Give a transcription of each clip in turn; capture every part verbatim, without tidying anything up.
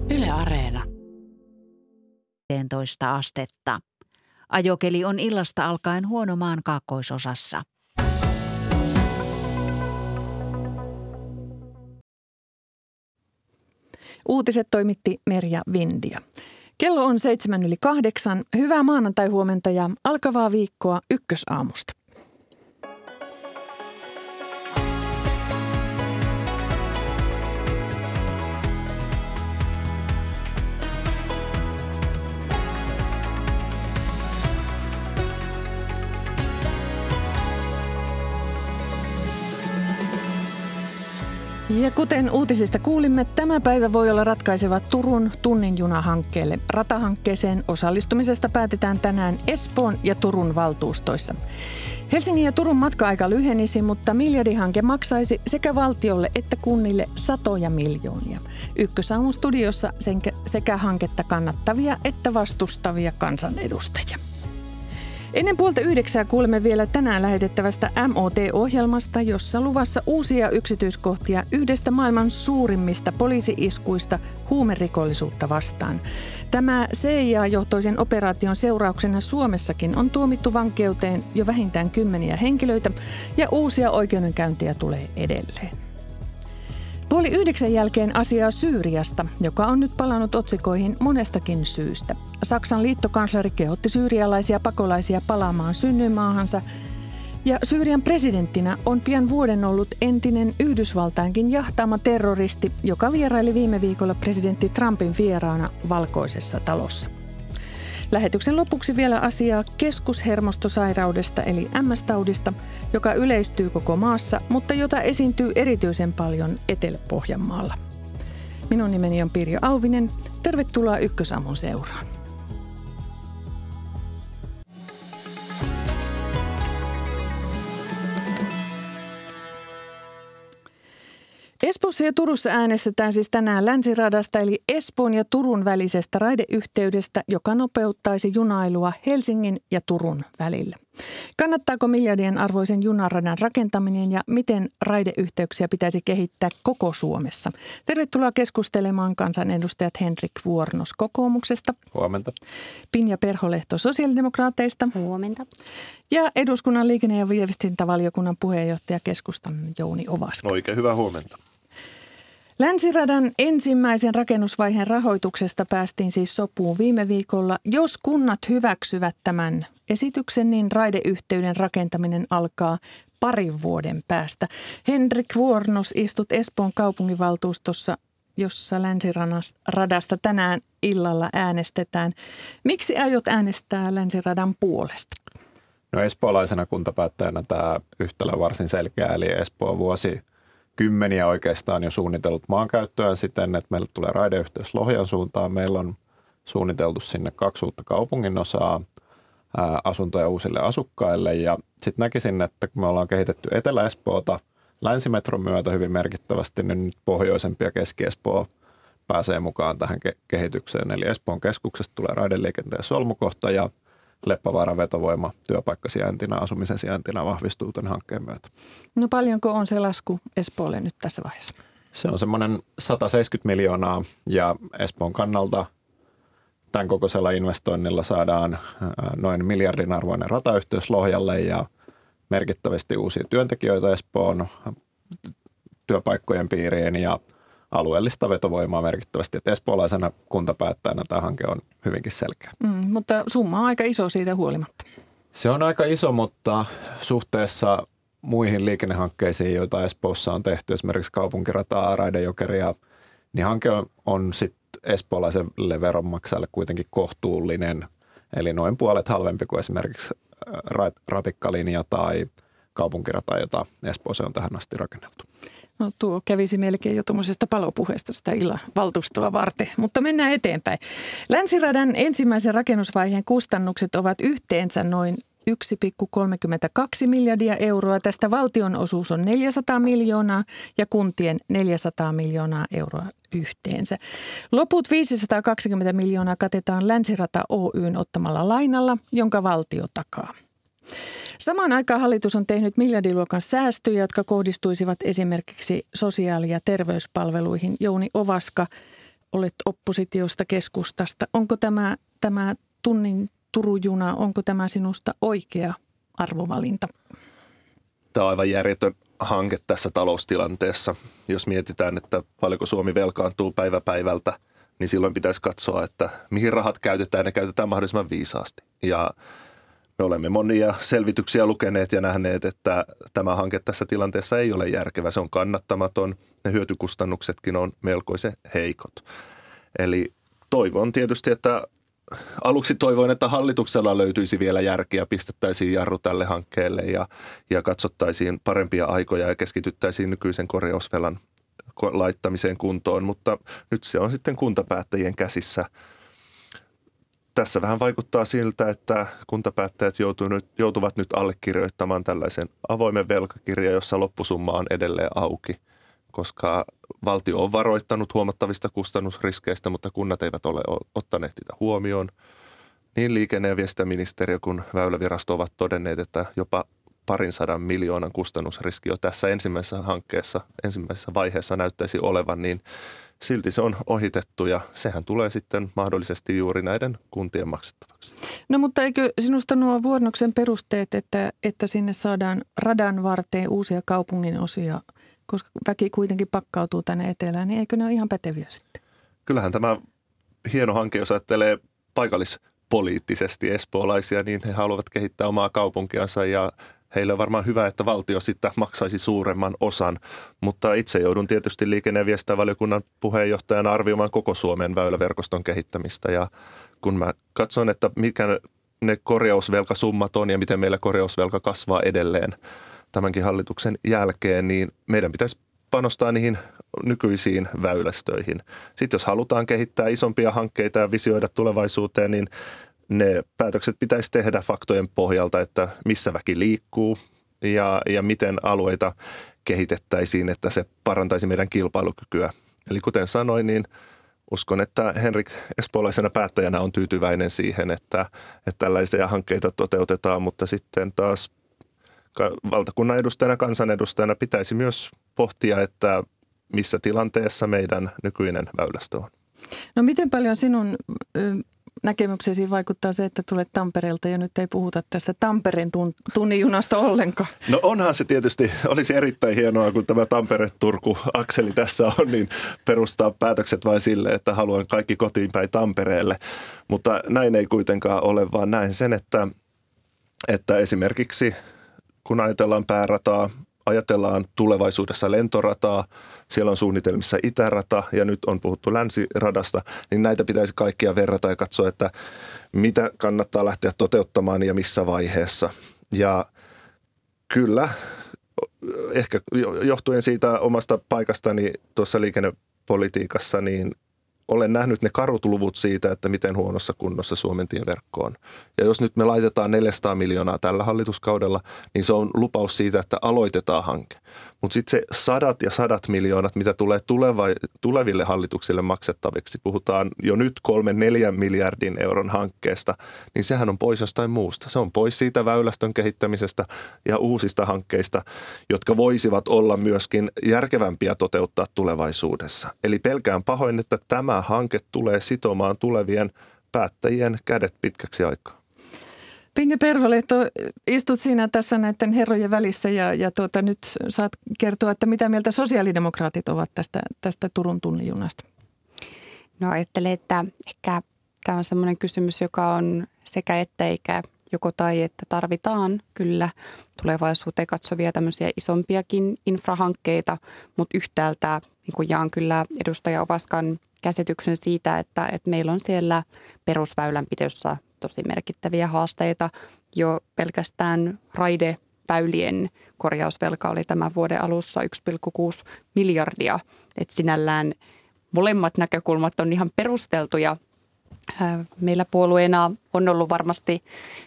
Yle Areena. yksitoista astetta. Ajokeli on illasta alkaen huono maan kaakkoisosassa. Uutiset toimitti Merja Vindia. Kello on seitsemän yli kahdeksan. Hyvää maanantai-huomenta ja alkavaa viikkoa Ykkösaamusta. Ja kuten uutisista kuulimme, tämä päivä voi olla ratkaiseva Turun tunnin juna-hankkeelle. Ratahankkeeseen osallistumisesta päätetään tänään Espoon ja Turun valtuustoissa. Helsingin ja Turun matka-aika lyhenisi, mutta miljardihanke maksaisi sekä valtiolle että kunnille satoja miljoonia. Ykkösaamun studiossa sekä hanketta kannattavia että vastustavia kansanedustajia. Ennen puolta yhdeksää kuulemme vielä tänään lähetettävästä M O T-ohjelmasta, jossa luvassa uusia yksityiskohtia yhdestä maailman suurimmista poliisi-iskuista huumerikollisuutta vastaan. Tämä C I A-johtoisen operaation seurauksena Suomessakin on tuomittu vankeuteen jo vähintään kymmeniä henkilöitä ja uusia oikeudenkäyntejä tulee edelleen. Puoli yhdeksän jälkeen asiaa Syyriasta, joka on nyt palannut otsikoihin monestakin syystä. Saksan liittokansleri kehotti syyrialaisia pakolaisia palaamaan synnyinmaahansa. Ja Syyrian presidenttinä on pian vuoden ollut entinen Yhdysvaltainkin jahtaama terroristi, joka vieraili viime viikolla presidentti Trumpin vieraana Valkoisessa talossa. Lähetyksen lopuksi vielä asiaa keskushermostosairaudesta eli M S-taudista, joka yleistyy koko maassa, mutta jota esiintyy erityisen paljon Etelä-Pohjanmaalla. Minun nimeni on Pirjo Auvinen. Tervetuloa Ykkösaamun seuraan. Espoossa ja Turussa äänestetään siis tänään Länsiradasta eli Espoon ja Turun välisestä raideyhteydestä, joka nopeuttaisi junailua Helsingin ja Turun välillä. Kannattaako miljardien arvoisen junaradan rakentaminen ja miten raideyhteyksiä pitäisi kehittää koko Suomessa? Tervetuloa keskustelemaan kansanedustajat Henrik Vuornos kokoomuksesta. Huomenta. Pinja Perholehto sosiaalidemokraateista. Huomenta. Ja eduskunnan liikenne- ja viestintävaliokunnan puheenjohtaja keskustan Jouni Ovaska. Oikein hyvää huomenta. Länsiradan ensimmäisen rakennusvaiheen rahoituksesta päästiin siis sopuun viime viikolla. Jos kunnat hyväksyvät tämän esityksen, niin raideyhteyden rakentaminen alkaa parin vuoden päästä. Henrik Vuornos, istut Espoon kaupunginvaltuustossa, jossa Länsiradasta tänään illalla äänestetään. Miksi aiot äänestää Länsiradan puolesta? No espoolaisena kuntapäättäjänä tämä yhtälö on varsin selkeä, eli Espoo vuosi kymmeniä oikeastaan jo suunnitellut maankäyttöään siten, että meille tulee raideyhteys Lohjan suuntaan. Meillä on suunniteltu sinne kaksi uutta kaupunginosaa, ää, asuntoja uusille asukkaille. Ja sitten näkisin, että kun me ollaan kehitetty Etelä-Espoota Länsimetron myötä hyvin merkittävästi, niin nyt Pohjoisempi ja Keski-Espoo pääsee mukaan tähän ke- kehitykseen. Eli Espoon keskuksesta tulee raideliikenteen solmukohta ja Leppävaaran vetovoima työpaikkasijaintina, asumisen sijaintina vahvistuu tämän hankkeen myötä. No paljonko on se lasku Espoolle nyt tässä vaiheessa? Se on semmoinen sata seitsemänkymmentä miljoonaa ja Espoon kannalta tämän kokoisella investoinnilla saadaan noin miljardin arvoinen ratayhteys Lohjalle ja merkittävästi uusia työntekijöitä Espoon työpaikkojen piiriin ja alueellista vetovoimaa merkittävästi. Että espoolaisena kuntapäättäjänä tämä hanke on hyvinkin selkeä. Mm, mutta summa on aika iso siitä huolimatta. Se on aika iso, mutta suhteessa muihin liikennehankkeisiin, joita Espoossa on tehty, esimerkiksi kaupunkirataa, Raidejokeria, niin hanke on, on sitten espoolaiselle veronmaksajalle kuitenkin kohtuullinen. Eli noin puolet halvempi kuin esimerkiksi ratikkalinja tai kaupunkirata, jota Espoossa on tähän asti rakennettu. No tuo kävisi melkein jo tuommoisesta palopuheesta sitä illan valtuustoa varten, mutta mennään eteenpäin. Länsiradan ensimmäisen rakennusvaiheen kustannukset ovat yhteensä noin yksi pilkku kolmekymmentäkaksi miljardia euroa. Tästä valtion osuus on neljäsataa miljoonaa ja kuntien neljäsataa miljoonaa euroa yhteensä. Loput viisisataakaksikymmentä miljoonaa katetaan Länsirata Oy:n ottamalla lainalla, jonka valtio takaa. Samaan aikaan hallitus on tehnyt miljardiluokan säästöjä, jotka kohdistuisivat esimerkiksi sosiaali- ja terveyspalveluihin. Jouni Ovaska, olet oppositiosta, keskustasta. Onko tämä, tämä tunnin Turun juna, onko tämä sinusta oikea arvovalinta? Tämä on aivan järjetön hanke tässä taloustilanteessa. Jos mietitään, että paljonko Suomi velkaantuu päivä päivältä, niin silloin pitäisi katsoa, että mihin rahat käytetään ja käytetään mahdollisimman viisaasti. Ja me olemme monia selvityksiä lukeneet ja nähneet, että tämä hanke tässä tilanteessa ei ole järkevä. Se on kannattamaton. Ne hyötykustannuksetkin on melkoisen heikot. Eli toivon tietysti, että aluksi toivoin, että hallituksella löytyisi vielä järkeä, pistettäisiin jarru tälle hankkeelle ja, ja katsottaisiin parempia aikoja ja keskityttäisiin nykyisen korjausvelan laittamiseen kuntoon, mutta nyt se on sitten kuntapäättäjien käsissä. Tässä vähän vaikuttaa siltä, että kuntapäättäjät joutuvat nyt allekirjoittamaan tällaisen avoimen velkakirjan, jossa loppusumma on edelleen auki, koska valtio on varoittanut huomattavista kustannusriskeistä, mutta kunnat eivät ole ottaneet niitä huomioon. Niin liikenne- ja viestintäministeriö kuin Väylävirasto ovat todenneet, että jopa parin sadan miljoonan kustannusriski jo tässä ensimmäisessä hankkeessa, ensimmäisessä vaiheessa näyttäisi olevan, niin silti se on ohitettu ja sehän tulee sitten mahdollisesti juuri näiden kuntien maksettavaksi. No mutta eikö sinusta nuo Vuornoksen perusteet, että, että sinne saadaan radan varteen uusia kaupungin osia, koska väki kuitenkin pakkautuu tänne etelään, niin eikö ne ole ihan päteviä sitten? Kyllähän tämä hieno hanke, jos ajattelee paikallispoliittisesti espoolaisia, niin he haluavat kehittää omaa kaupunkiansa ja heille on varmaan hyvä, että valtio sitten maksaisi suuremman osan, mutta itse joudun tietysti liikenne- ja viestintävaliokunnan puheenjohtajana arvioimaan koko Suomen väyläverkoston kehittämistä. Ja kun mä katson, että mikä ne korjausvelkasummat on ja miten meillä korjausvelka kasvaa edelleen tämänkin hallituksen jälkeen, niin meidän pitäisi panostaa niihin nykyisiin väylästöihin. Sitten jos halutaan kehittää isompia hankkeita ja visioida tulevaisuuteen, niin ne päätökset pitäisi tehdä faktojen pohjalta, että missä väki liikkuu ja, ja miten alueita kehitettäisiin, että se parantaisi meidän kilpailukykyä. Eli kuten sanoin, niin uskon, että Henrik espoolaisena päättäjänä on tyytyväinen siihen, että, että tällaisia hankkeita toteutetaan, mutta sitten taas valtakunnan edustajana, kansanedustajana pitäisi myös pohtia, että missä tilanteessa meidän nykyinen väylästö on. No miten paljon sinun näkemyksesi vaikuttaa se, että tulet Tampereelta ja nyt ei puhuta tästä Tampereen tunnin junasta ollenkaan? No onhan se tietysti, olisi erittäin hienoa, kun tämä Tampere-Turku-akseli tässä on, niin perustaa päätökset vain sille, että haluan kaikki kotiin päin Tampereelle. Mutta näin ei kuitenkaan ole, vaan näin sen, että, että esimerkiksi kun ajatellaan päärataa, ajatellaan tulevaisuudessa lentorataa, siellä on suunnitelmissa itärata ja nyt on puhuttu länsiradasta, niin näitä pitäisi kaikkia verrata ja katsoa, että mitä kannattaa lähteä toteuttamaan ja missä vaiheessa. Ja kyllä, ehkä johtuen siitä omasta paikastani tuossa liikennepolitiikassa, niin olen nähnyt ne karut luvut siitä, että miten huonossa kunnossa Suomen tieverkko on. Ja jos nyt me laitetaan neljäsataa miljoonaa tällä hallituskaudella, niin se on lupaus siitä, että aloitetaan hanke. Mutta sitten se sadat ja sadat miljoonat, mitä tulee tuleva, tuleville hallituksille maksettaviksi, puhutaan jo nyt kolmen neljän miljardin euron hankkeesta, niin sehän on pois jostain muusta. Se on pois siitä väylästön kehittämisestä ja uusista hankkeista, jotka voisivat olla myöskin järkevämpiä toteuttaa tulevaisuudessa. Eli pelkään pahoin, että tämä hanke tulee sitomaan tulevien päättäjien kädet pitkäksi aikaa. Pinge Perholehto, istut siinä tässä näiden herrojen välissä ja, ja tuota, nyt saat kertoa, että mitä mieltä sosiaalidemokraatit ovat tästä, tästä Turun tunnin junasta? No ajattelen, että ehkä tämä on sellainen kysymys, joka on sekä että eikä joko tai, että tarvitaan kyllä tulevaisuuteen katsovia tämmöisiä isompiakin infrahankkeita, mutta yhtäältä niin kuin jaan kyllä edustaja Ovaskan käsityksen siitä, että, että meillä on siellä perusväylänpidossa tosi merkittäviä haasteita. Jo pelkästään raideväylien korjausvelka oli tämän vuoden alussa yksi pilkku kuusi miljardia. Et sinällään molemmat näkökulmat on ihan perusteltuja. Meillä puolueena on ollut varmasti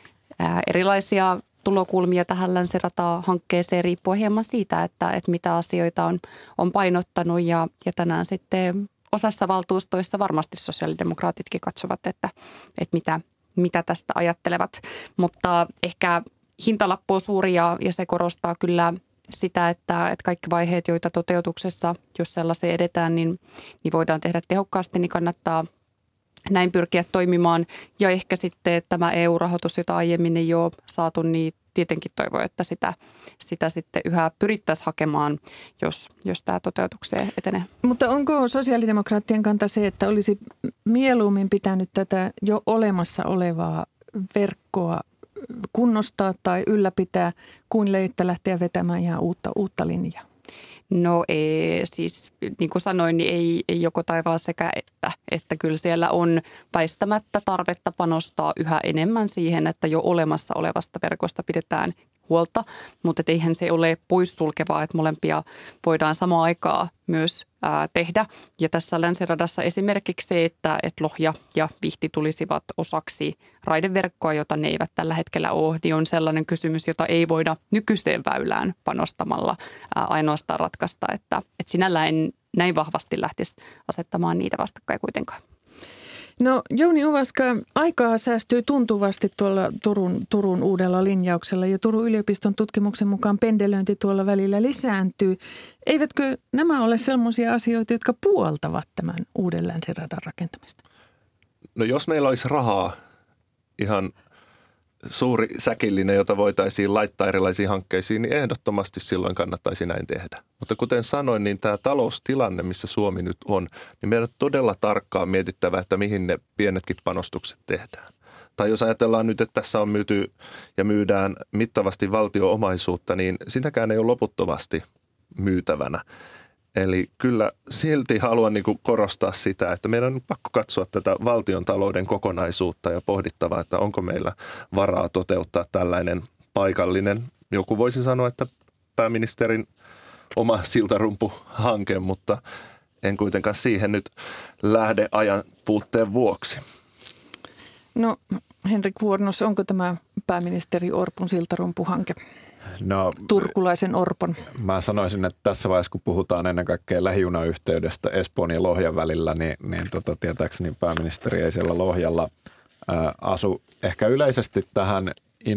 erilaisia tulokulmia tähän länsirata-hankkeeseen riippuen hieman siitä, että, että mitä asioita on, on painottanut ja, ja tänään sitten osassa valtuustoissa varmasti sosiaalidemokraatitkin katsovat, että, että mitä, mitä tästä ajattelevat, mutta ehkä hintalappu on suuri ja, ja se korostaa kyllä sitä, että, että kaikki vaiheet, joita toteutuksessa, jos sellaiseen edetään, niin, niin voidaan tehdä tehokkaasti, niin kannattaa näin pyrkiä toimimaan. Ja ehkä sitten tämä E U-rahoitus, jota aiemmin ei ole saatu, niin tietenkin toivoo, että sitä, sitä sitten yhä pyrittäisiin hakemaan, jos, jos tämä toteutukseen etenee. Mutta onko sosiaalidemokraattien kanta se, että olisi mieluummin pitänyt tätä jo olemassa olevaa verkkoa kunnostaa tai ylläpitää, kuin leittä lähteä vetämään ihan uutta, uutta linjaa? No ei, siis niin kuin sanoin, niin ei, ei joko taivaan sekä että. Että kyllä siellä on väistämättä tarvetta panostaa yhä enemmän siihen, että jo olemassa olevasta verkosta pidetään huolta. Mutta eihän se ole poissulkevaa, että molempia voidaan samaan aikaan myös ää, tehdä. Ja tässä Länsiradassa esimerkiksi se, että, että Lohja ja Vihti tulisivat osaksi raideverkkoa, jota ne eivät tällä hetkellä ole, niin on sellainen kysymys, jota ei voida nykyiseen väylään panostamalla ää, ainoastaan ratkaista. Että, että sinällään en näin vahvasti lähtisi asettamaan niitä vastakkain kuitenkaan. No Jouni Ovaska, aikaa säästyy tuntuvasti tuolla Turun, Turun uudella linjauksella ja Turun yliopiston tutkimuksen mukaan pendelöinti tuolla välillä lisääntyy. Eivätkö nämä ole sellaisia asioita, jotka puoltavat tämän uuden länsiradan rakentamista? No jos meillä olisi rahaa, ihan suuri säkillinen, jota voitaisiin laittaa erilaisiin hankkeisiin, niin ehdottomasti silloin kannattaisi näin tehdä. Mutta kuten sanoin, niin tämä taloustilanne, missä Suomi nyt on, niin meidän on todella tarkkaan mietittävä, että mihin ne pienetkin panostukset tehdään. Tai jos ajatellaan nyt, että tässä on myyty ja myydään mittavasti valtio-omaisuutta, niin sitäkään ei ole loputtomasti myytävänä. Eli kyllä silti haluan niin kuin korostaa sitä, että meidän on pakko katsoa tätä valtion talouden kokonaisuutta ja pohdittava, että onko meillä varaa toteuttaa tällainen paikallinen, joku voisi sanoa, että pääministerin oma siltarumpuhanke, mutta en kuitenkaan siihen nyt lähde ajan puutteen vuoksi. No Henrik Vuornos, onko tämä pääministeri Orpon siltarumpuhanke? No, Turkulaisen Orpon. Mä sanoisin, että tässä vaiheessa, kun puhutaan ennen kaikkea lähijunayhteydestä Espoon ja Lohjan välillä, niin, niin tota, tietääkseni pääministeri ei siellä Lohjalla ää, asu. Ehkä yleisesti tähän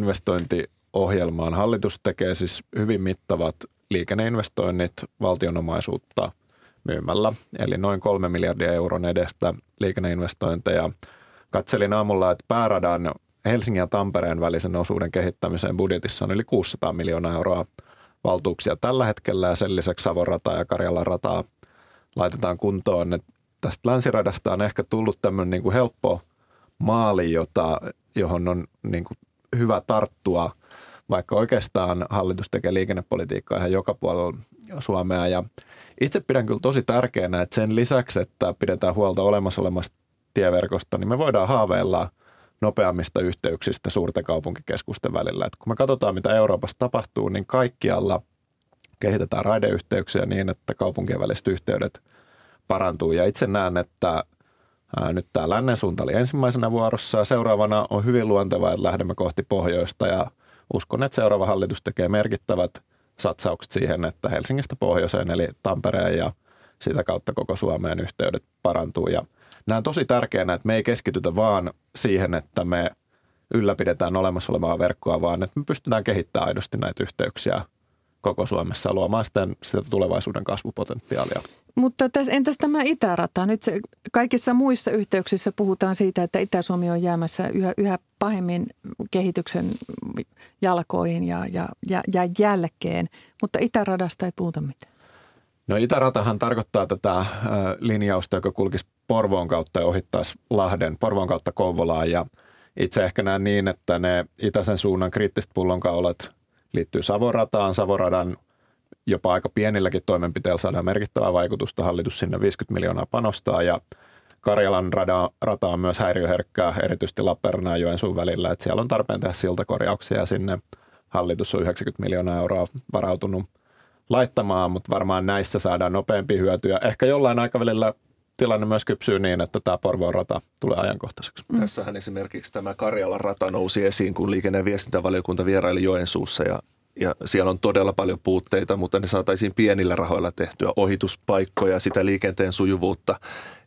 investointiohjelmaan hallitus tekee siis hyvin mittavat liikenneinvestoinnit valtionomaisuutta myymällä. Eli noin kolme miljardia euron edestä liikenneinvestointeja. Katselin aamulla, että pääradan Helsingin ja Tampereen välisen osuuden kehittämiseen budjetissa on yli kuusisataa miljoonaa euroa valtuuksia tällä hetkellä ja sen lisäksi Savon rataa ja Karjalan rataa laitetaan kuntoon. Et tästä länsiradasta on ehkä tullut tämmöinen niin kuin helppo maali, jota, johon on niin kuin hyvä tarttua, vaikka oikeastaan hallitus tekee liikennepolitiikkaa ihan joka puolella Suomea. Ja itse pidän kyllä tosi tärkeänä, että sen lisäksi, että pidetään huolta olemassa olemasta tieverkosta, niin me voidaan haaveilla nopeammista yhteyksistä suurten kaupunkikeskusten välillä. Et kun me katsotaan, mitä Euroopassa tapahtuu, niin kaikkialla kehitetään raideyhteyksiä niin, että kaupunkien väliset yhteydet parantuu. Ja itse näen, että ää, nyt tämä lännen suunta oli ensimmäisenä vuorossa ja seuraavana on hyvin luontevaa, että lähdemme kohti pohjoista. Ja uskon, että seuraava hallitus tekee merkittävät satsaukset siihen, että Helsingistä pohjoiseen eli Tampereen ja sitä kautta koko Suomeen yhteydet parantuu. Ja näen tosi tärkeänä, että me ei keskitytä vaan siihen, että me ylläpidetään olemassa olevaa verkkoa, vaan että me pystytään kehittämään aidosti näitä yhteyksiä koko Suomessa ja luomaan sitten sitä tulevaisuuden kasvupotentiaalia. Mutta tässä, entäs tämä itärata? Nyt se, kaikissa muissa yhteyksissä puhutaan siitä, että Itä-Suomi on jäämässä yhä, yhä pahemmin kehityksen jalkoihin ja, ja, ja, ja jälkeen, mutta itäradasta ei puhuta mitään. No itäratahan tarkoittaa tätä äh, linjausta, joka kulkisi Porvoon kautta ja ohittaisi Lahden, Porvoon kautta Kouvolaan. Ja itse ehkä näen niin, että ne itäisen suunnan kriittiset pullonkaulat liittyy Savon rataan. Savon radan jopa aika pienilläkin toimenpiteillä saadaan merkittävää vaikutusta. Hallitus sinne viisikymmentä miljoonaa panostaa ja Karjalan rada, rata on myös häiriöherkkää, erityisesti Lappeenrannan ja Joensuun välillä. Että siellä on tarpeen tehdä siltakorjauksia ja sinne hallitus on yhdeksänkymmentä miljoonaa euroa varautunut laittamaan, mutta varmaan näissä saadaan nopeampia hyötyjä. Ehkä jollain aikavälillä tilanne myös kypsyy niin, että tämä Porvoon rata tulee ajankohtaiseksi. Mm. Tässähän esimerkiksi tämä Karjalan rata nousi esiin, kun liikenne- ja viestintävaliokunta vieraili Joensuussa ja, ja siellä on todella paljon puutteita, mutta ne saataisiin pienillä rahoilla tehtyä ohituspaikkoja, sitä liikenteen sujuvuutta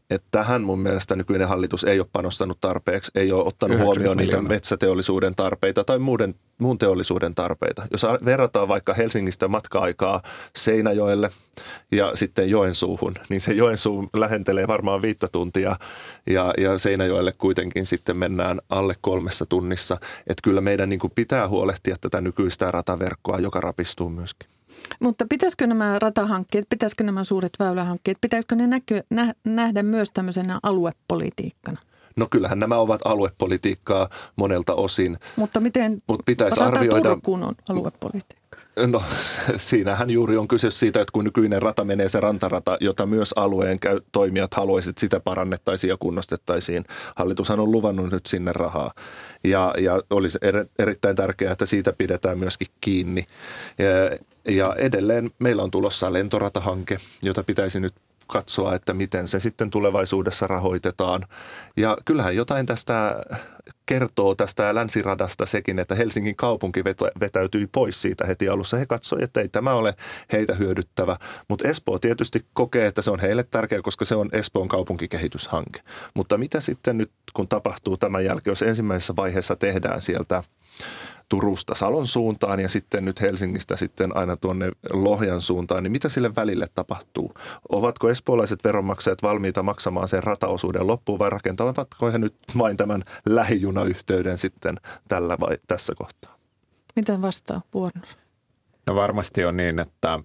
että tähän mun mielestä nykyinen hallitus ei ole panostanut tarpeeksi, ei ole ottanut huomioon niitä metsäteollisuuden tarpeita tai muuden, muun teollisuuden tarpeita. Jos verrataan vaikka Helsingistä matka-aikaa Seinäjoelle ja sitten Joensuuhun, niin se Joensuu lähentelee varmaan viittä tuntia ja, ja Seinäjoelle kuitenkin sitten mennään alle kolmessa tunnissa. Että kyllä meidän niin kuin pitää huolehtia tätä nykyistä rataverkkoa, joka rapistuu myöskin. Mutta pitäisikö nämä ratahankkeet, pitäisikö nämä suuret väylähankkeet, pitäisikö ne näkö, nä, nähdä myös tämmöisenä aluepolitiikkana? No kyllähän nämä ovat aluepolitiikkaa monelta osin. Mutta miten Mut pitäisi arvioida, Turkuun on aluepolitiikka? No siinähän juuri on kyse siitä, että kun nykyinen rata menee se rantarata, jota myös alueen käy, toimijat haluaisivat, sitä parannettaisiin ja kunnostettaisiin. Hallitushan on luvannut nyt sinne rahaa ja, ja olisi er, erittäin tärkeää, että siitä pidetään myöskin kiinni. Ja, ja edelleen meillä on tulossa lentoratahanke, jota pitäisi nyt katsoa, että miten se sitten tulevaisuudessa rahoitetaan. Ja kyllähän jotain tästä kertoo tästä länsiradasta sekin, että Helsingin kaupunki vetäytyi pois siitä heti alussa. He katsoivat, että ei tämä ole heitä hyödyttävä, mutta Espoo tietysti kokee, että se on heille tärkeä, koska se on Espoon kaupunkikehityshanke. Mutta mitä sitten nyt, kun tapahtuu tämän jälkeen, jos ensimmäisessä vaiheessa tehdään sieltä Turusta Salon suuntaan ja sitten nyt Helsingistä sitten aina tuonne Lohjan suuntaan, niin mitä sille välille tapahtuu? Ovatko espoolaiset veronmaksajat valmiita maksamaan sen rataosuuden loppuun vai rakentavatko he nyt vain tämän lähijunayhteyden sitten tällä vai tässä kohtaa? Miten vastaa Vuornos? No varmasti on niin, että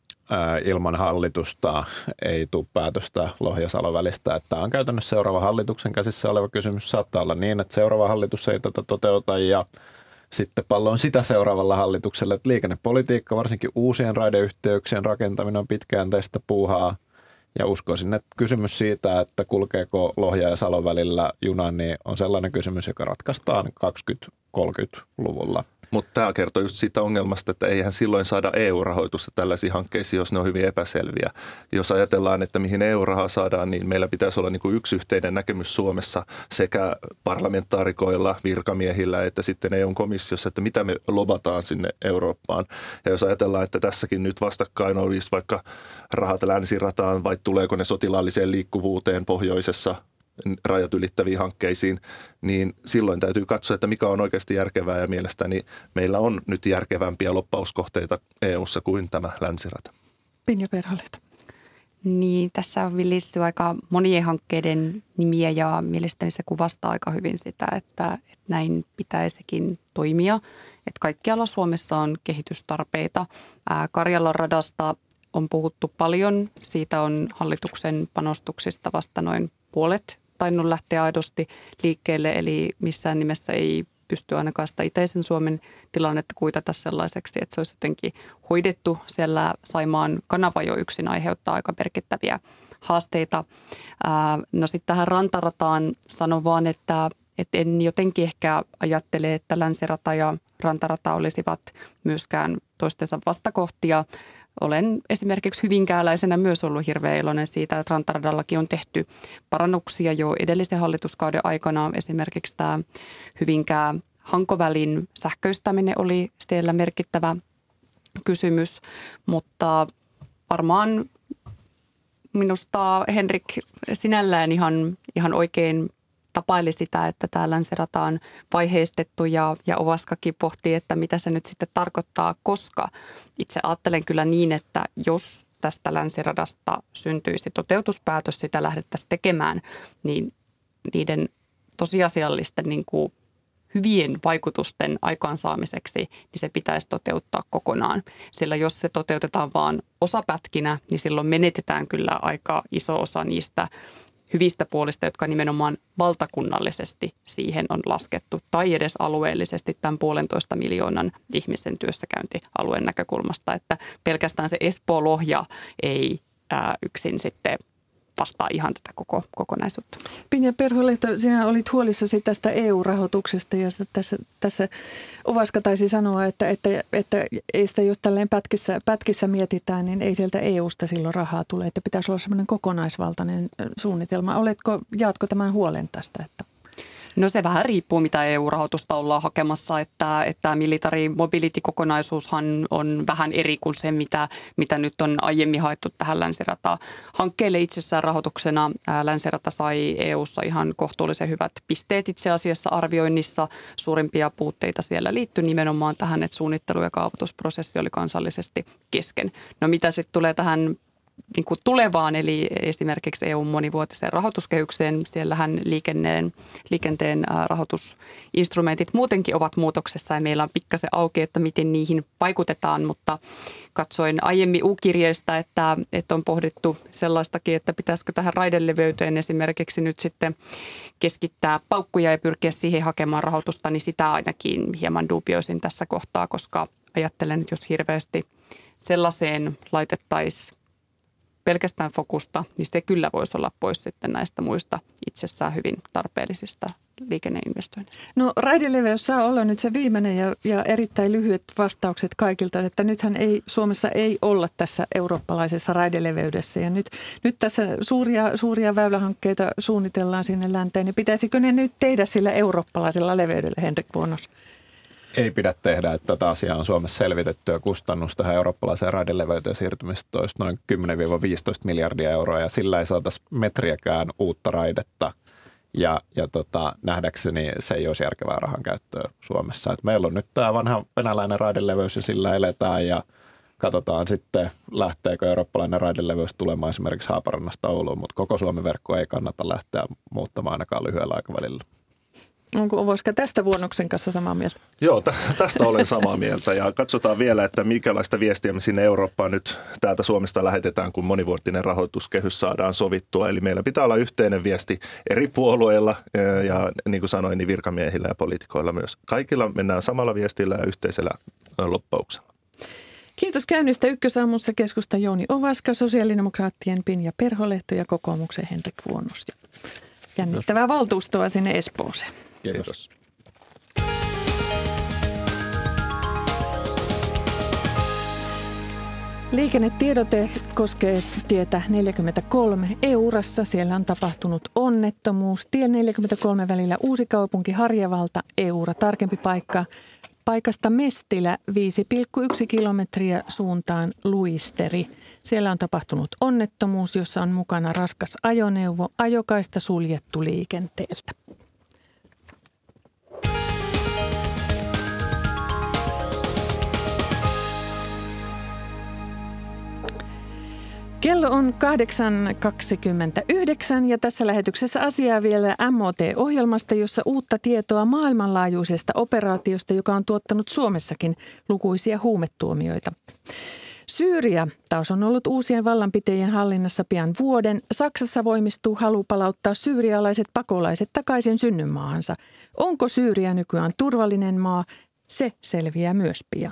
ilman hallitusta ei tule päätöstä Lohja-Salon välistä. Että tämä on käytännössä seuraava hallituksen käsissä oleva kysymys. Saattaa olla niin, että seuraava hallitus ei tätä toteuta ja sitten pallo on sitä seuraavalla hallituksella, että liikennepolitiikka, varsinkin uusien raideyhteyksien rakentaminen on pitkäjänteistä puuhaa. Ja uskoisin, että kysymys siitä, että kulkeeko Lohja ja Salon välillä juna, niin on sellainen kysymys, joka ratkaistaan kaksikymmentä-kolmekymmentäluvulla. Mutta tämä kertoo just siitä ongelmasta, että eihän silloin saada E U-rahoitusta tällaisiin hankkeisiin, jos ne on hyvin epäselviä. Jos ajatellaan, että mihin E U-rahaa saadaan, niin meillä pitäisi olla niin kuin yksi yhteinen näkemys Suomessa sekä parlamentaarikoilla, virkamiehillä, että sitten E U-komissiossa, että mitä me lobataan sinne Eurooppaan. Ja jos ajatellaan, että tässäkin nyt vastakkain olisi vaikka rahat länsirataan vai tuleeko ne sotilaalliseen liikkuvuuteen pohjoisessa rajat ylittäviin hankkeisiin, niin silloin täytyy katsoa, että mikä on oikeasti järkevää ja mielestäni meillä on nyt järkevämpiä loppauskohteita E U:ssa kuin tämä länsirata. Pinja Perholehto. Niin, tässä on villissyt aika monien hankkeiden nimiä ja mielestäni se kuvastaa aika hyvin sitä, että, että näin pitäisikin toimia. Että kaikkialla Suomessa on kehitystarpeita. Ää, Karjalan radasta on puhuttu paljon. Siitä on hallituksen panostuksista vasta noin puolet tainnut lähteä aidosti liikkeelle, eli missään nimessä ei pysty ainakaan sitä itäisen Suomen tilannetta kuitata sellaiseksi, että se olisi jotenkin hoidettu. Siellä Saimaan kanava jo yksin aiheuttaa aika merkittäviä haasteita. No sitten tähän rantarataan sanon vaan, että, että en jotenkin ehkä ajattele, että länsirata ja rantarata olisivat myöskään toistensa vastakohtia. Olen esimerkiksi hyvinkääläisenä myös ollut hirveän iloinen siitä, että rantaradallakin on tehty parannuksia jo edellisen hallituskauden aikana. Esimerkiksi tämä Hyvinkää-Hankovälin sähköistäminen oli siellä merkittävä kysymys, mutta varmaan minusta Henrik sinällään ihan, ihan oikein tapaili sitä, että tämä länsirata on vaiheistettu ja, ja Ovaskakin pohtii, että mitä se nyt sitten tarkoittaa, koska itse ajattelen kyllä niin, että jos tästä länsiradasta syntyisi toteutuspäätös, sitä lähdettäisiin tekemään, niin niiden tosiasiallisten niin kuin hyvien vaikutusten aikaansaamiseksi, niin se pitäisi toteuttaa kokonaan. Sillä jos se toteutetaan vain osapätkinä, niin silloin menetetään kyllä aika iso osa niistä hyvistä puolista, jotka nimenomaan valtakunnallisesti siihen on laskettu tai edes alueellisesti tämän puolentoista miljoonan ihmisen työssäkäyntialueen näkökulmasta, että pelkästään se Espoo-Lohja ei ää, yksin sitten vastaa ihan tätä koko kokonaisuutta. Pinja Perholehto, sinä olit huolissasi tästä E U-rahoituksesta ja tässä, tässä Ovaska taisi sanoa, että, että, että ei sitä jos tälleen pätkissä, pätkissä mietitään, niin ei sieltä E U:sta silloin rahaa tule, että pitäisi olla semmoinen kokonaisvaltainen suunnitelma. Oletko, jaatko tämän huolen tästä? Että? No se vähän riippuu, mitä E U-rahoitusta ollaan hakemassa, että, että military mobility-kokonaisuushan on vähän eri kuin se, mitä, mitä nyt on aiemmin haettu tähän länsirata-hankkeelle itsessään rahoituksena. Länsirata sai E U:ssa ihan kohtuullisen hyvät pisteet itse asiassa arvioinnissa. Suurimpia puutteita siellä liittyy nimenomaan tähän, että suunnittelu- ja kaavoitusprosessi oli kansallisesti kesken. No mitä sitten tulee tähän niin kuin tulevaan, eli esimerkiksi E U:n monivuotiseen rahoituskehykseen. Siellähän liikenteen, liikenteen rahoitusinstrumentit muutenkin ovat muutoksessa ja meillä on pikkasen auki, että miten niihin vaikutetaan, mutta katsoin aiemmin U-kirjeistä, että, että on pohdittu sellaistakin, että pitäisikö tähän raideleveyteen esimerkiksi nyt sitten keskittää paukkuja ja pyrkiä siihen hakemaan rahoitusta, niin sitä ainakin hieman dubioisin tässä kohtaa, koska ajattelen, että jos hirveästi sellaiseen laitettaisiin pelkästään fokusta, niin se kyllä voisi olla pois sitten näistä muista itsessään hyvin tarpeellisista liikenneinvestoinneista. No raideleveys saa olla nyt se viimeinen ja, ja erittäin lyhyet vastaukset kaikilta, että nythän ei, Suomessa ei olla tässä eurooppalaisessa raideleveydessä ja nyt, nyt tässä suuria, suuria väylähankkeita suunnitellaan sinne länteen, niin pitäisikö ne nyt tehdä sillä eurooppalaisella leveydellä, Henrik Vuonos? Ei pidä tehdä, että tätä asiaa on Suomessa selvitetty ja kustannus tähän eurooppalaiseen raideleveyteen siirtymistä olisi noin kymmenen viisitoista miljardia euroa ja sillä ei saataisi metriäkään uutta raidetta ja, ja tota, nähdäkseni se ei olisi järkevää rahan käyttöä Suomessa. Et meillä on nyt tämä vanha venäläinen raideleveys ja sillä eletään ja katsotaan sitten lähteekö eurooppalainen raideleveys tulemaan esimerkiksi Haaparannasta Ouluun, mutta koko Suomen verkko ei kannata lähteä muuttamaan ainakaan lyhyellä aikavälillä. Onko Ovoska tästä Vuonoksen kanssa samaa mieltä? Joo, t- tästä olen samaa mieltä ja katsotaan vielä, että minkälaista viestiä me sinne Eurooppaan nyt täältä Suomesta lähetetään, kun monivuotinen rahoituskehys saadaan sovittua. Eli meillä pitää olla yhteinen viesti eri puolueilla ja niin kuin sanoin, niin virkamiehillä ja poliitikoilla myös. Kaikilla mennään samalla viestillä ja yhteisellä loppauksella. Kiitos käynnistä Ykkösaamussa keskusta Jouni Ovaska, sosiaalidemokraattien Pinja Perholehto ja kokoomuksen Henrik Vuonos. Jännittävää valtuustoa sinne Espooseen. Kiitos. Liikennetiedote koskee tietä neljäkymmentäkolme Eurassa. Siellä on tapahtunut onnettomuus. Tie neljäkymmentäkolme välillä Uusikaupunki Harjavalta Eura. Tarkempi paikka paikasta Mestilä viisi pilkku yksi kilometriä suuntaan Luisteri. Siellä on tapahtunut onnettomuus, jossa on mukana raskas ajoneuvo, ajokaista suljettu liikenteeltä. Kello on kahdeksan kaksikymmentäyhdeksän ja tässä lähetyksessä asiaa vielä M O T-ohjelmasta, jossa uutta tietoa maailmanlaajuisesta operaatiosta, joka on tuottanut Suomessakin lukuisia huumetuomioita. Syyria taas on ollut uusien vallanpitäjien hallinnassa pian vuoden. Saksassa voimistuu halu palauttaa syyrialaiset pakolaiset takaisin synnynmaahansa. Onko Syyria nykyään turvallinen maa? Se selviää myös pian.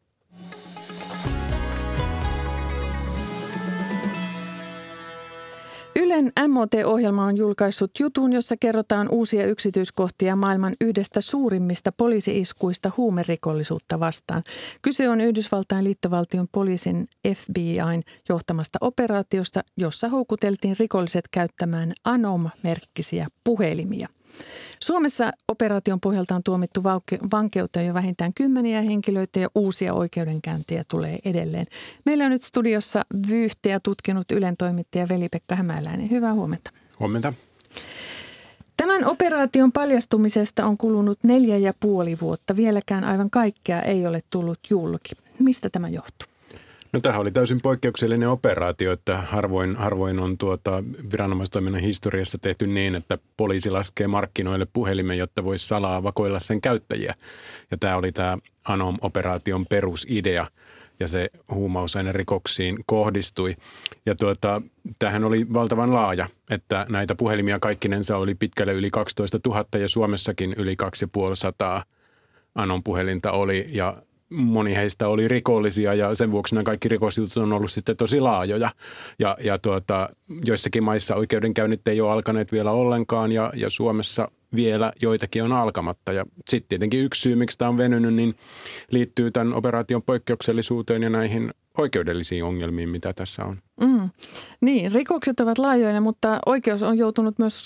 Ylen M O T-ohjelma on julkaissut jutun, jossa kerrotaan uusia yksityiskohtia maailman yhdestä suurimmista poliisi-iskuista huumerikollisuutta vastaan. Kyse on Yhdysvaltain liittovaltion poliisin F B I:n johtamasta operaatiosta, jossa houkuteltiin rikolliset käyttämään Anom-merkkisiä puhelimia. Suomessa operaation pohjalta on tuomittu vankeuteen jo vähintään kymmeniä henkilöitä ja uusia oikeudenkäyntejä tulee edelleen. Meillä on nyt studiossa vyyhteä tutkinut Ylen toimittaja Veli-Pekka Hämäläinen. Hyvää huomenta. Huomenta. Tämän operaation paljastumisesta on kulunut neljä ja puoli vuotta. Vieläkään aivan kaikkea ei ole tullut julki. Mistä tämä johtuu? No tämähän oli täysin poikkeuksellinen operaatio, että harvoin, harvoin on tuota viranomaistoiminnan historiassa tehty niin, että poliisi laskee markkinoille puhelimen, jotta voisi salaa vakoilla sen käyttäjiä. Ja tämä oli tämä Anom-operaation perusidea ja se huumausainerikoksiin kohdistui. Ja tuota, tämähän oli valtavan laaja, että näitä puhelimia kaikkinensa oli pitkälle yli kaksitoista tuhatta ja Suomessakin yli kaksisataaviisikymmentä Anom-puhelinta oli ja moni heistä oli rikollisia ja sen vuoksi nämä kaikki rikosjutut on ollut sitten tosi laajoja. Ja, ja tuota, joissakin maissa oikeudenkäynnit ei ole alkaneet vielä ollenkaan ja, ja Suomessa vielä joitakin on alkamatta. Ja sitten tietenkin yksi syy, miksi tämä on venynyt, niin liittyy tämän operaation poikkeuksellisuuteen ja näihin oikeudellisiin ongelmiin, mitä tässä on. Mm. Niin, rikokset ovat laajoja, mutta oikeus on joutunut myös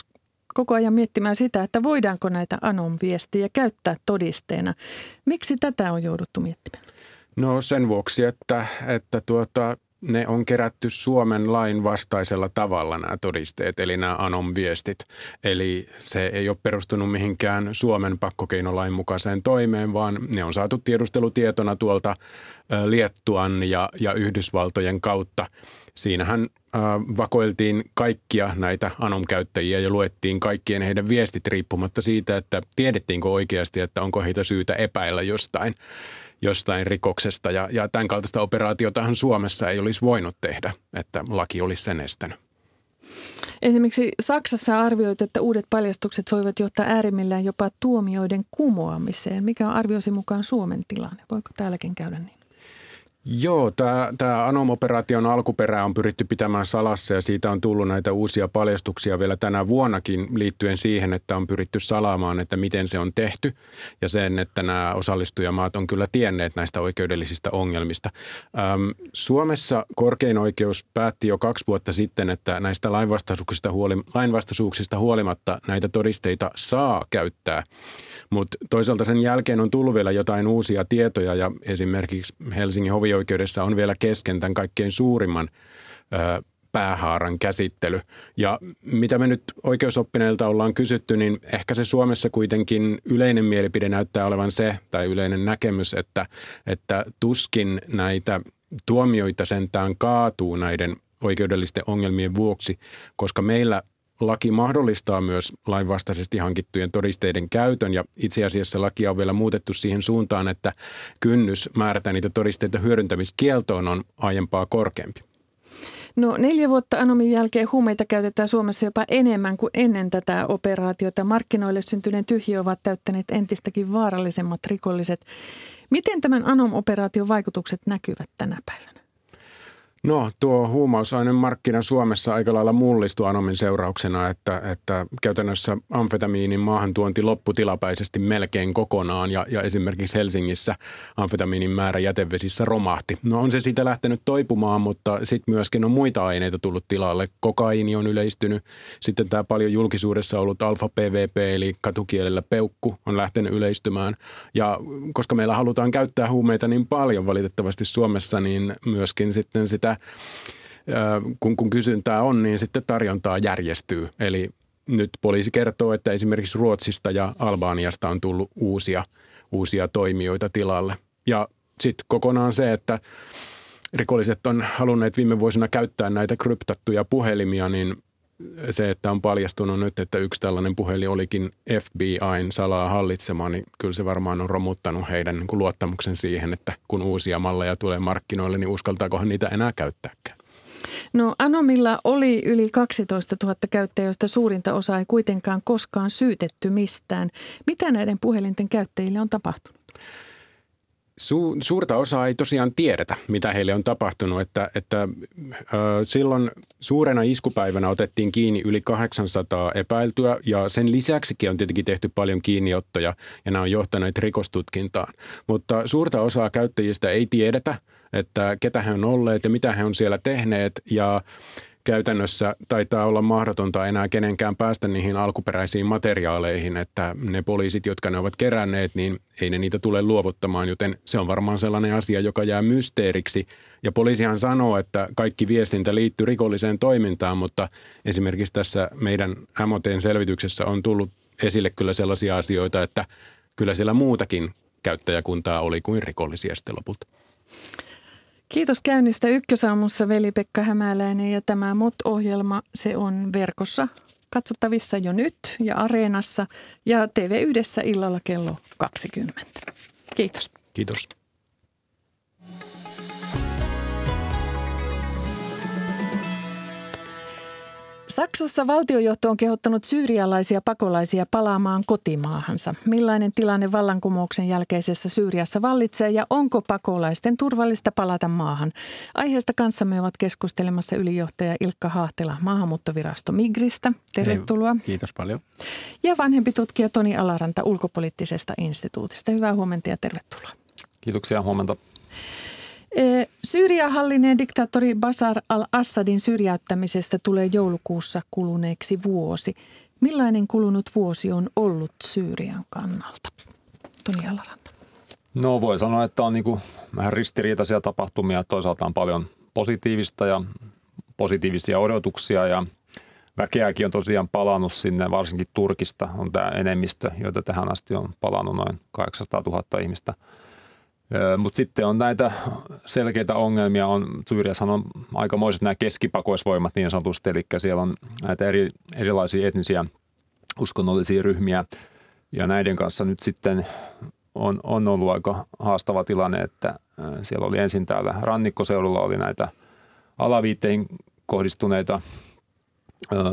koko ajan miettimään sitä, että voidaanko näitä Anom-viestejä käyttää todisteena. Miksi tätä on jouduttu miettimään? No sen vuoksi, että, että tuota, ne on kerätty Suomen lain vastaisella tavalla nämä todisteet, eli nämä Anom-viestit. Eli se ei ole perustunut mihinkään Suomen pakkokeinolain mukaiseen toimeen, vaan ne on saatu tiedustelutietona tuolta Liettuan ja, ja Yhdysvaltojen kautta. Siinähän äh, vakoiltiin kaikkia näitä Anom-käyttäjiä ja luettiin kaikkien heidän viestit riippumatta siitä, että tiedettiinkö oikeasti, että onko heitä syytä epäillä jostain. jostain rikoksesta ja, ja tämän kaltaista operaatiotahan Suomessa ei olisi voinut tehdä, että laki olisi sen estänyt. Esimerkiksi Saksassa arvioit, että uudet paljastukset voivat johtaa äärimmillään jopa tuomioiden kumoamiseen. Mikä on arvioisi mukaan Suomen tilanne? Voiko täälläkin käydä niin? Joo, tämä, tämä Anom-operaation alkuperä on pyritty pitämään salassa ja siitä on tullut näitä uusia paljastuksia vielä tänä vuonnakin liittyen siihen, että on pyritty salaamaan, että miten se on tehty ja sen, että nämä osallistujamaat on kyllä tienneet näistä oikeudellisista ongelmista. Ähm, Suomessa korkein oikeus päätti jo kaksi vuotta sitten, että näistä lainvastaisuuksista, huoli, lainvastaisuuksista huolimatta näitä todisteita saa käyttää. Mutta toisaalta sen jälkeen on tullut vielä jotain uusia tietoja ja esimerkiksi Helsingin hovioikeudessa on vielä kesken tämän kaikkein suurimman ö, päähaaran käsittely. Ja mitä me nyt oikeusoppineilta ollaan kysytty, niin ehkä se Suomessa kuitenkin yleinen mielipide näyttää olevan se, tai yleinen näkemys, että, että tuskin näitä tuomioita sentään kaatuu näiden oikeudellisten ongelmien vuoksi, koska meillä laki mahdollistaa myös lainvastaisesti hankittujen todisteiden käytön ja itse asiassa lakia on vielä muutettu siihen suuntaan, että kynnys määrätä niitä todisteita hyödyntämiskieltoon on aiempaa korkeampi. No neljä vuotta Anomin jälkeen huumeita käytetään Suomessa jopa enemmän kuin ennen tätä operaatiota. Markkinoille syntyneen tyhjiö ovat täyttäneet entistäkin vaarallisemmat rikolliset. Miten tämän Anom-operaation vaikutukset näkyvät tänä päivänä? No tuo huumausaineen markkina Suomessa aika lailla mullistui Anomin seurauksena, että, että käytännössä amfetamiinin maahantuonti loppui tilapäisesti melkein kokonaan ja, ja esimerkiksi Helsingissä amfetamiinin määrä jätevesissä romahti. No on se siitä lähtenyt toipumaan, mutta sitten myöskin on muita aineita tullut tilalle. Kokaiini on yleistynyt, sitten tämä paljon julkisuudessa ollut alfa-P V P eli katukielellä peukku on lähtenyt yleistymään ja koska meillä halutaan käyttää huumeita niin paljon valitettavasti Suomessa, niin myöskin sitten sitä Kun, kun kysyntää on, niin sitten tarjontaa järjestyy. Eli nyt poliisi kertoo, että esimerkiksi Ruotsista ja Albaniasta on tullut uusia, uusia toimijoita tilalle. Ja sitten kokonaan se, että rikolliset on halunneet viime vuosina käyttää näitä kryptattuja puhelimia, niin se, että on paljastunut nyt, että yksi tällainen puhelin olikin F B I:n salaa hallitsema, niin kyllä se varmaan on romuttanut heidän niin kuin luottamuksen siihen, että kun uusia malleja tulee markkinoille, niin uskaltaakohan niitä enää käyttääkään. No Anomilla oli yli kaksitoista tuhatta käyttäjää, joista suurinta osaa ei kuitenkaan koskaan syytetty mistään. Mitä näiden puhelinten käyttäjille on tapahtunut? Su, suurta osaa ei tosiaan tiedetä, mitä heille on tapahtunut. Että, että, äh, silloin suurena iskupäivänä otettiin kiinni yli kahdeksansataa epäiltyä ja sen lisäksikin on tietenkin tehty paljon kiinniottoja ja nämä on johtaneet rikostutkintaan. Mutta suurta osaa käyttäjistä ei tiedetä, että ketä he on olleet ja mitä he on siellä tehneet ja käytännössä taitaa olla mahdotonta enää kenenkään päästä niihin alkuperäisiin materiaaleihin, että ne poliisit, jotka ne ovat keränneet, niin ei ne niitä tule luovuttamaan, joten se on varmaan sellainen asia, joka jää mysteeriksi. Ja poliisihan sanoo, että kaikki viestintä liittyy rikolliseen toimintaan, mutta esimerkiksi tässä meidän M O T:n selvityksessä on tullut esille kyllä sellaisia asioita, että kyllä siellä muutakin käyttäjäkuntaa oli kuin rikollisia sitten lopulta. Kiitos käynnistä Ykkösaamussa Veli-Pekka Hämäläinen ja tämä M O T-ohjelma, se on verkossa katsottavissa jo nyt ja Areenassa ja T V yhdessä illalla kello kaksikymmentä. Kiitos. Kiitos. Saksassa valtiojohto on kehottanut syyrialaisia pakolaisia palaamaan kotimaahansa. Millainen tilanne vallankumouksen jälkeisessä Syyriassa vallitsee ja onko pakolaisten turvallista palata maahan? Aiheesta kanssamme ovat keskustelemassa ylijohtaja Ilkka Haahtela Maahanmuuttovirasto Migristä. Tervetuloa. Kiitos paljon. Ja vanhempi tutkija Toni Alaranta Ulkopoliittisesta instituutista. Hyvää huomenta ja tervetuloa. Kiitoksia, huomenta. Syyrian hallineen diktaattori Bashar al-Assadin syrjäyttämisestä tulee joulukuussa kuluneeksi vuosi. Millainen kulunut vuosi on ollut Syyrian kannalta? Toni Alaranta. No voi sanoa, että on niin kuin vähän ristiriitaisia tapahtumia. Toisaalta on paljon positiivista ja positiivisia odotuksia ja väkeäkin on tosiaan palannut sinne, varsinkin Turkista on tämä enemmistö, joita tähän asti on palannut noin kahdeksansataatuhatta ihmistä. Mutta sitten on näitä selkeitä ongelmia. On, Syyriassa on aikamoiset nämä keskipakoisvoimat niin sanotusti, eli siellä on näitä eri, erilaisia etnisiä uskonnollisia ryhmiä ja näiden kanssa nyt sitten on, on ollut aika haastava tilanne, että siellä oli ensin täällä rannikkoseudulla oli näitä alaviitteihin kohdistuneita öö,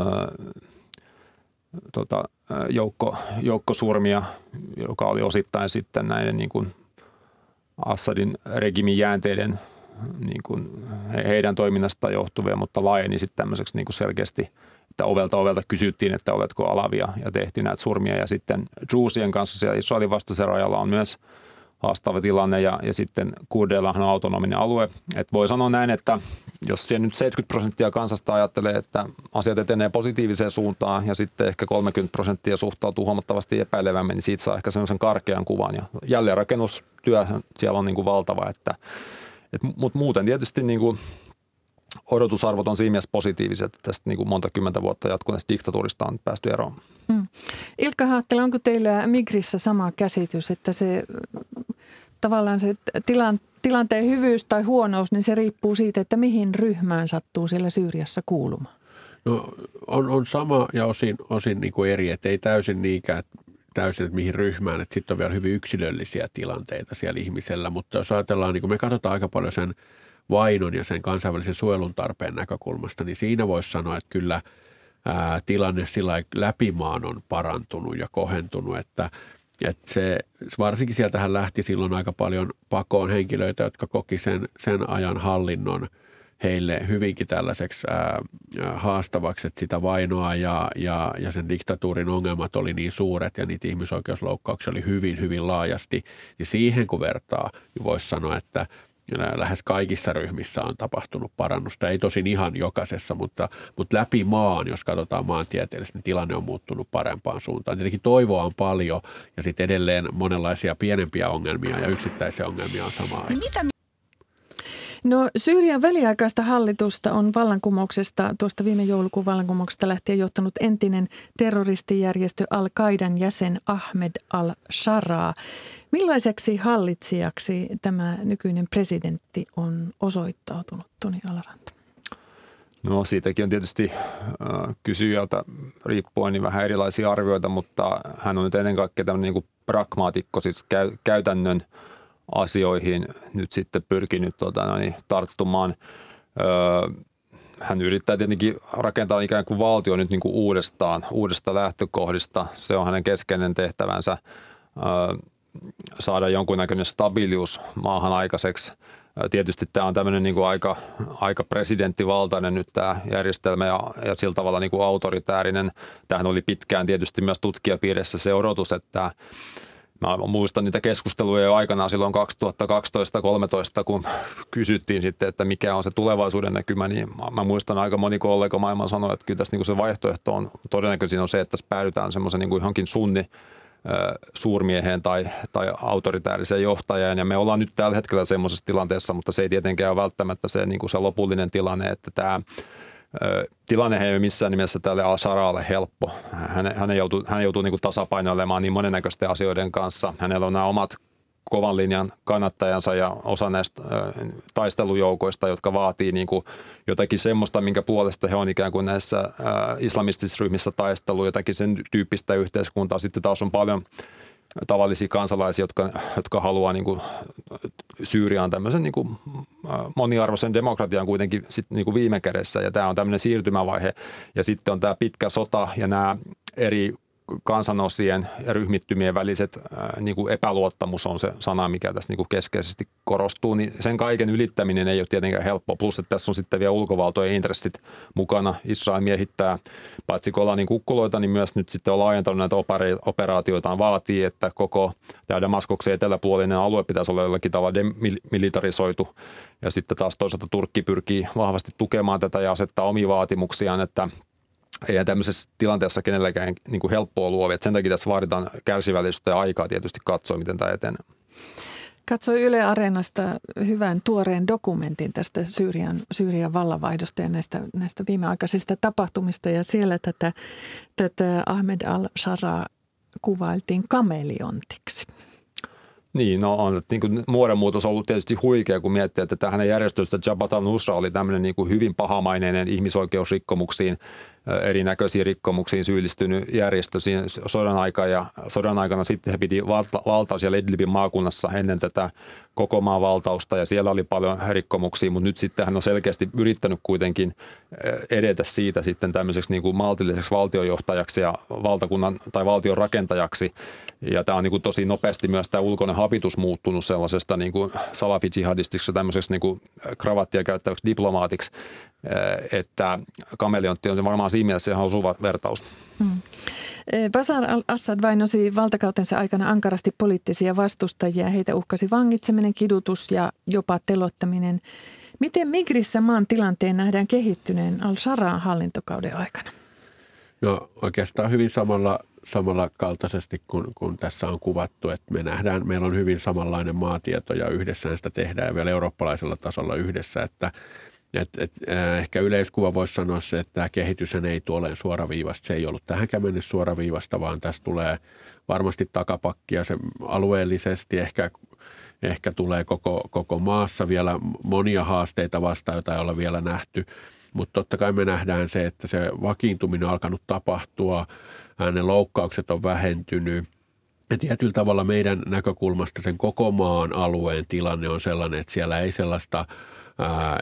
tota, joukko, joukkosurmia, joka oli osittain sitten näiden niin kuin Assadin regimin jäänteiden niin kuin heidän toiminnasta johtuvia, mutta laajeni sitten tämmöiseksi niin kuin selkeästi, että ovelta ovelta kysyttiin, että oletko alavia ja tehtiin näitä surmia. Ja sitten Druusien kanssa siellä Israelin vastaisen rajalla on myös haastava tilanne ja, ja sitten Kurdeillahan on autonominen alue. Et voi sanoa näin, että jos siellä nyt seitsemänkymmentä prosenttia kansasta ajattelee, että asiat etenee positiiviseen suuntaan ja sitten ehkä kolmekymmentä prosenttia suhtautuu huomattavasti epäilevämmin, niin siitä saa ehkä sellaisen karkean kuvan. Ja jälleenrakennustyö siellä on niin kuin valtava, että, et, mutta muuten tietysti niin kuin odotusarvot on siinä mielessä positiiviset, että tästä niin kuin monta kymmentä vuotta jatkuneesta diktatuurista on päästy eroon. Mm. Ilkka Haattila, onko teillä Migrissä sama käsitys, että se tavallaan se tilan, tilanteen hyvyys tai huonous, niin se riippuu siitä, että mihin ryhmään sattuu siellä Syyriassa kuulumaan? No on, on sama ja osin, osin niin kuin eri, että ei täysin niinkään täysin, että mihin ryhmään, että sitten on vielä hyvin yksilöllisiä tilanteita siellä ihmisellä, mutta jos ajatellaan, niin kuin me katsotaan aika paljon sen vainon ja sen kansainvälisen suojelun tarpeen näkökulmasta, niin siinä voisi sanoa, että kyllä ää, tilanne sillä läpimaan on parantunut ja kohentunut, että, että se, varsinkin sieltähän lähti silloin aika paljon pakoon henkilöitä, jotka koki sen, sen ajan hallinnon heille hyvinkin tällaiseksi ää, haastavaksi, että sitä vainoa ja, ja, ja sen diktatuurin ongelmat oli niin suuret ja niitä ihmisoikeusloukkauksia oli hyvin, hyvin laajasti, niin siihen kun vertaa, niin voisi sanoa, että lähes kaikissa ryhmissä on tapahtunut parannusta. Ei tosin ihan jokaisessa, mutta, mutta läpi maan, jos katsotaan maantieteellisesti, niin tilanne on muuttunut parempaan suuntaan. Tietenkin toivoa on paljon ja sitten edelleen monenlaisia pienempiä ongelmia ja yksittäisiä ongelmia on samaan aikaan. No Syyrian väliaikaista hallitusta on vallankumouksesta, tuosta viime joulukuun vallankumouksesta lähtien johtanut entinen terroristijärjestö Al-Qaidan jäsen Ahmed al-Sharaa. Millaiseksi hallitsijaksi tämä nykyinen presidentti on osoittautunut, Toni Alaranta? No siitäkin on tietysti äh, kysyjältä riippuen niin vähän erilaisia arvioita, mutta hän on nyt ennen kaikkea tämmöinen niin kuin pragmaatikko, siis käy, käytännön asioihin nyt sitten pyrkinyt tota, niin, tarttumaan. Öö, hän yrittää tietenkin rakentaa ikään kuin valtio nyt niin kuin uudestaan, uudesta lähtökohdista. Se on hänen keskeinen tehtävänsä öö, saada jonkunnäköinen stabiilius maahan aikaiseksi. Tietysti tämä on tämmöinen niin kuin aika, aika presidenttivaltainen nyt tämä järjestelmä ja, ja sillä tavalla niin kuin autoritäärinen. Tämähän oli pitkään tietysti myös tutkijapiirissä se odotus, että mä muistan niitä keskusteluja jo aikanaan silloin kaksituhattakaksitoista kolmetoista, kun kysyttiin sitten, että mikä on se tulevaisuuden näkymä, niin mä muistan aika moni kollega maailman sanoi, että kyllä tässä niin kuin se vaihtoehto on todennäköisin on se, että tässä päädytään semmoisen niin kuin johonkin sunni suurmieheen tai, tai autoritääriseen johtajaan. Ja me ollaan nyt tällä hetkellä semmoisessa tilanteessa, mutta se ei tietenkään ole välttämättä se, niin kuin se lopullinen tilanne, että tämä tilanne ei ole missään nimessä tälle al-Sharaalle helppo. Hän, hän joutuu, hän joutuu niin kuin tasapainoilemaan niin monennäköisten asioiden kanssa. Hänellä on nämä omat kovan linjan kannattajansa ja osa näistä äh, taistelujoukoista, jotka vaatii niin kuin jotakin semmoista, minkä puolesta he on ikään kuin näissä äh, islamistisissa ryhmissä taistelu, jotakin sen tyyppistä yhteiskuntaa. Sitten taas on paljon tavallisia kansalaisia, jotka, jotka haluaa niin kuin Syyriaan tämmöisen niin kuin moniarvoisen demokratian kuitenkin sit niin kuin viime kädessä. Ja tämä on tämmöinen siirtymävaihe. Ja sitten on tämä pitkä sota ja nämä eri kansanosien ja ryhmittymien väliset ää, niin kuin epäluottamus on se sana, mikä tässä niin kuin keskeisesti korostuu. Niin sen kaiken ylittäminen ei ole tietenkään helppoa. Plus, että tässä on sitten vielä ulkovaltojen intressit mukana. Israel miehittää paitsi Golanin kukkuloita, niin myös nyt sitten on laajentanut näitä operaatioitaan vaatii, että koko tämä Damaskoksen eteläpuolinen alue pitäisi olla jollakin tavalla demilitarisoitu. Ja sitten taas toisaalta Turkki pyrkii vahvasti tukemaan tätä ja asettaa omia vaatimuksiaan, että ei tämmöisessä tilanteessa kenelläkään niin kuin helppoa luovia. Sen takia tässä vaaditaan kärsivällisyyttä ja aikaa tietysti katsoa, miten tämä etenee. Katsoin Yle Areenasta hyvän tuoreen dokumentin tästä Syyrian, Syyrian vallanvaihdosta ja näistä, näistä viimeaikaisista tapahtumista. Ja siellä tätä, tätä Ahmed al-Sharaa kuvailtiin kameleontiksi. Niin, no on. Niin kuin muodonmuutos on ollut tietysti huikea, kun miettii, että tämä hänen järjestöstä Jabhat al-Nusra oli tämmöinen niin kuin hyvin pahamaineinen ihmisoikeusrikkomuksiin, erinäköisiin rikkomuksiin syyllistynyt järjestö siinä sodan aikana. Ja sodan aikana sitten he piti valta, valtaa siellä Idlibin maakunnassa ennen tätä koko maan valtausta ja siellä oli paljon rikkomuksia, mutta nyt sitten hän on selkeästi yrittänyt kuitenkin edetä siitä sitten tämmöiseksi niin kuin maltilliseksi valtiojohtajaksi ja valtakunnan tai valtion rakentajaksi. Ja tämä on niin kuin tosi nopeasti myös tämä ulkoinen habitus muuttunut sellaisesta niin kuin salafi-jihadistiksi, tämmöiseksi niin kuin kravattia käyttäväksi diplomaatiksi, että kameleontti on varmaan siinä mielessä ihan osuva vertaus. Hmm. Bashar al-Assad vainosi valtakautensa aikana ankarasti poliittisia vastustajia. Heitä uhkasi vangitseminen, kidutus ja jopa telottaminen. Miten Migrissä maan tilanteen nähdään kehittyneen al-Sharaan hallintokauden aikana? No oikeastaan hyvin samalla, samalla kaltaisesti kuin, kuin tässä on kuvattu, että me nähdään, meillä on hyvin samanlainen maatieto ja yhdessä sitä tehdään vielä eurooppalaisella tasolla yhdessä, että Et, et, äh, ehkä yleiskuva voisi sanoa se, että tämä kehitys ei tule olemaan suoraviivasta. Se ei ollut tähänkään mennessä suoraviivasta, vaan tässä tulee varmasti takapakkia se alueellisesti. Ehkä, ehkä tulee koko, koko maassa vielä monia haasteita vastaan, joita ei ole vielä nähty. Mutta totta kai me nähdään se, että se vakiintuminen on alkanut tapahtua, ne loukkaukset on vähentynyt. Ja tietyllä tavalla meidän näkökulmasta sen koko maan alueen tilanne on sellainen, että siellä ei sellaista Äh,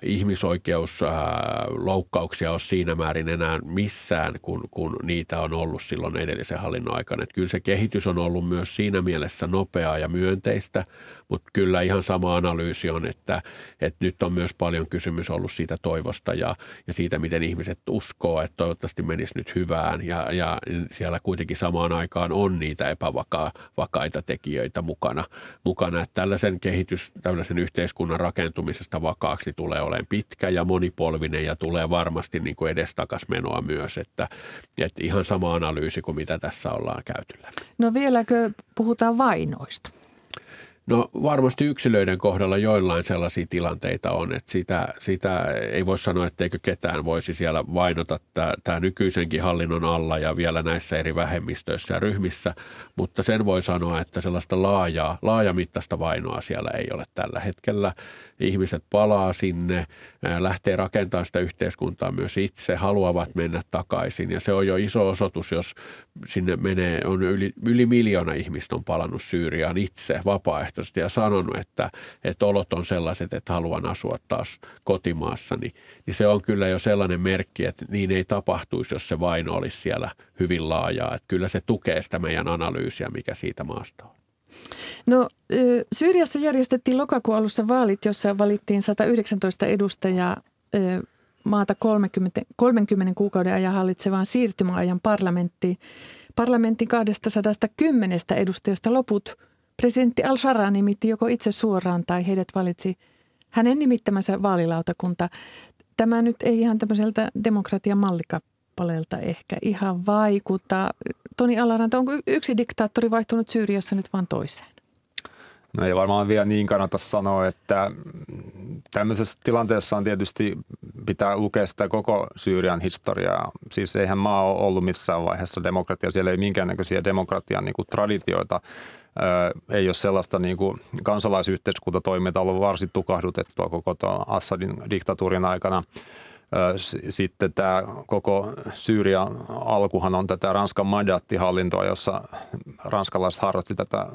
ihmisoikeusloukkauksia ole siinä määrin enää missään, kun, kun niitä on ollut silloin edellisen hallinnon aikana. Että kyllä se kehitys on ollut myös siinä mielessä nopeaa ja myönteistä, mutta kyllä ihan sama analyysi on, että, että nyt on myös paljon kysymys ollut siitä toivosta ja, ja siitä, miten ihmiset uskoo, että toivottavasti menisi nyt hyvään. Ja, ja siellä kuitenkin samaan aikaan on niitä epävakaita tekijöitä mukana. mukana. Että tällaisen kehitys, tällaisen yhteiskunnan rakentumisesta vakaaksi tulee olemaan pitkä ja monipolvinen ja tulee varmasti niin kuin edestakas menoa myös, että, että ihan sama analyysi kuin mitä tässä ollaan käyty läpi. No vieläkö puhutaan vainoista? No varmasti yksilöiden kohdalla joillain sellaisia tilanteita on, että sitä, sitä ei voi sanoa, etteikö ketään voisi siellä vainota tämä nykyisenkin hallinnon alla ja vielä näissä eri vähemmistöissä ja ryhmissä, mutta sen voi sanoa, että sellaista laajaa, laajamittaista vainoa siellä ei ole tällä hetkellä. Ihmiset palaa sinne, lähtee rakentamaan sitä yhteiskuntaa myös itse, haluavat mennä takaisin ja se on jo iso osoitus, jos sinne menee, on yli, yli miljoona ihmistä on palannut Syyriaan itse vapaaehtoisesti ja sanonut, että, että olot on sellaiset, että haluan asua taas kotimaassani, niin se on kyllä jo sellainen merkki, että niin ei tapahtuisi, jos se vaino olisi siellä hyvin laajaa. Että kyllä se tukee sitä meidän analyysiä, mikä siitä maasta on. No Syyriassa järjestettiin lokakuun alussa vaalit, jossa valittiin sata yhdeksäntoista edustajaa maata kolmekymmentä, kolmenkymmenen kuukauden ajan hallitsevaan siirtymäajan parlamenttiin. Parlamentin kaksisataakymmenen edustajasta loput presidentti al-Sharaa nimitti joko itse suoraan tai heidät valitsi hänen nimittämänsä vaalilautakunta. Tämä nyt ei ihan tämmöiseltä demokratian mallikappaleelta ehkä ihan vaikuta. Toni Alaranta, onko yksi diktaattori vaihtunut Syyriassa nyt vaan toiseen? No ei varmaan vielä niin kannata sanoa, että tämmöisessä tilanteessa on tietysti pitää lukea sitä koko Syyrian historiaa. Siis eihän maa ole ollut missään vaiheessa demokratia. Siellä ei minkäännäköisiä demokratian niin kuin traditioita. Öö, ei ole sellaista niin kuin kansalaisyhteiskuntatoimintaa ollut varsin tukahdutettua koko Assadin diktatuurin aikana. Sitten tämä koko Syyrian alkuhan on tätä Ranskan mandaattihallintoa, jossa ranskalaiset harjoitti tätä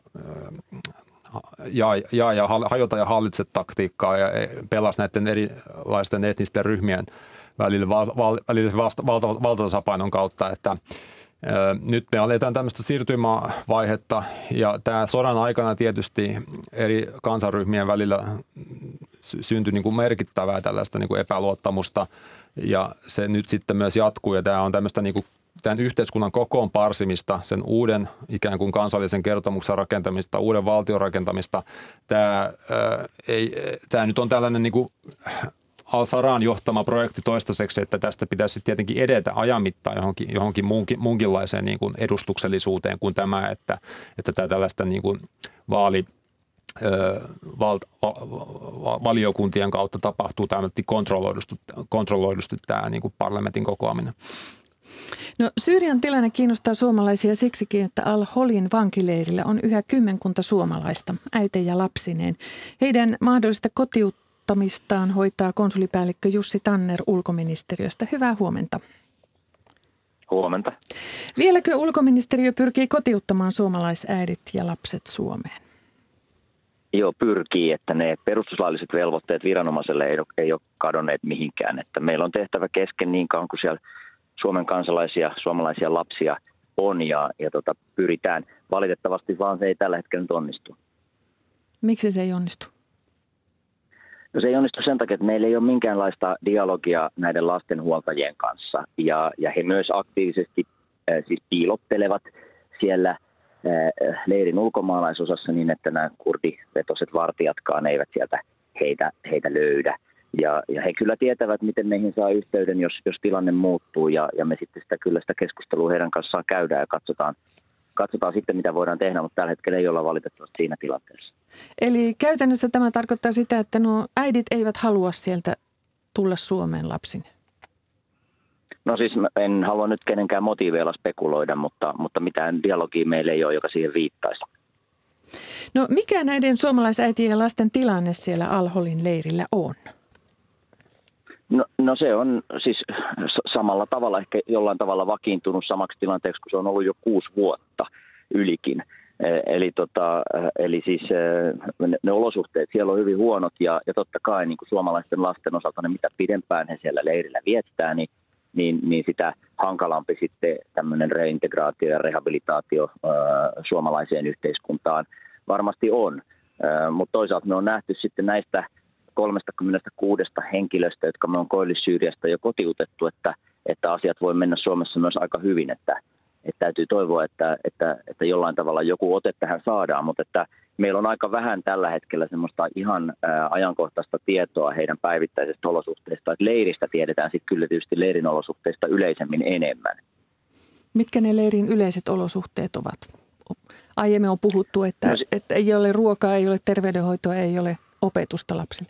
jaa ja, ja hajota ja hallitse taktiikkaa ja pelasi näiden erilaisten etnisten ryhmien välillä, välillä valta, valta, valtatasapainon kautta, että nyt me aletaan tämmöistä siirtymävaihetta ja tämä sodan aikana tietysti eri kansanryhmien välillä syntyi niin kuin merkittävää tällaista niin kuin epäluottamusta ja se nyt sitten myös jatkuu ja tämä on tämmöistä niin kuin tämän yhteiskunnan kokoon parsimista, sen uuden ikään kuin kansallisen kertomuksen rakentamista, uuden valtion rakentamista. Tämä, ää, ei, tämä nyt on tällainen niin kuin Al-Saraan johtama projekti toistaiseksi, että tästä pitäisi tietenkin edetä ajan mittaan johonkin, johonkin muunkin, muunkinlaiseen niin kuin edustuksellisuuteen kuin tämä, että, että tämä tällaista niin kuin vaali, ö, val, va, va, valiokuntien kautta tapahtuu tämmöisesti kontrolloidusti, kontrolloidusti tämä niin kuin parlamentin kokoaminen. No, Syyrian tilanne kiinnostaa suomalaisia siksikin, että Al-Holin vankileirillä on yhä kymmenkunta suomalaista, äitejä lapsineen. Heidän mahdollista kotiuttamistaan hoitaa konsulipäällikkö Jussi Tanner ulkoministeriöstä. Hyvää huomenta. Huomenta. Vieläkö ulkoministeriö pyrkii kotiuttamaan suomalaisäidit ja lapset Suomeen? Joo, pyrkii, että ne perustuslailliset velvoitteet viranomaiselle ei ole, ei ole kadonneet mihinkään. Että meillä on tehtävä kesken niin kauan kuin siellä Suomen kansalaisia, suomalaisia lapsia on ja, ja tota, pyritään. Valitettavasti vaan se ei tällä hetkellä nyt onnistu. Miksi se ei onnistu? No se ei onnistu sen takia, että meillä ei ole minkäänlaista dialogia näiden lasten huoltajien kanssa. Ja, ja he myös aktiivisesti äh, siis piilottelevat siellä äh, leirin ulkomaalaisosassa niin, että nämä kurdivetoiset vartijatkaan eivät sieltä heitä, heitä löydä. Ja, ja he kyllä tietävät, miten meihin saa yhteyden, jos, jos tilanne muuttuu ja, ja me sitten sitä, kyllä sitä keskustelua heidän kanssaan käydään ja katsotaan, katsotaan sitten, mitä voidaan tehdä, mutta tällä hetkellä ei olla valitettavasti siinä tilanteessa. Eli käytännössä tämä tarkoittaa sitä, että nuo äidit eivät halua sieltä tulla Suomeen lapsin? No siis en halua nyt kenenkään motiiveilla spekuloida, mutta, mutta mitään dialogia meillä ei ole, joka siihen viittaisi. No mikä näiden suomalaisäitien ja lasten tilanne siellä Al-Holin leirillä on? No, no se on siis samalla tavalla, ehkä jollain tavalla vakiintunut samaksi tilanteeksi, kun se on ollut jo kuusi vuotta ylikin. Eli, tota, eli siis ne, ne olosuhteet siellä on hyvin huonot ja, ja totta kai niin kuin suomalaisten lasten osalta ne mitä pidempään he siellä leirillä viettää, niin, niin, niin sitä hankalampi sitten tämmöinen reintegraatio ja rehabilitaatio ää, suomalaiseen yhteiskuntaan varmasti on. Ää, mutta toisaalta me on nähty sitten näistä kolmekymmentäkuusi henkilöstä, jotka me on Koillis-Syyriasta jo kotiutettu, että, että asiat voi mennä Suomessa myös aika hyvin, että, että täytyy toivoa, että, että, että jollain tavalla joku ote tähän saadaan, mutta että meillä on aika vähän tällä hetkellä semmoista ihan ää, ajankohtaista tietoa heidän päivittäisestä olosuhteista, että leiristä tiedetään sitten kyllä tietysti leirin olosuhteista yleisemmin enemmän. Mitkä ne leirin yleiset olosuhteet ovat? Aiemmin on puhuttu, että, no, että ei ole ruokaa, ei ole terveydenhoitoa, ei ole opetusta lapsille.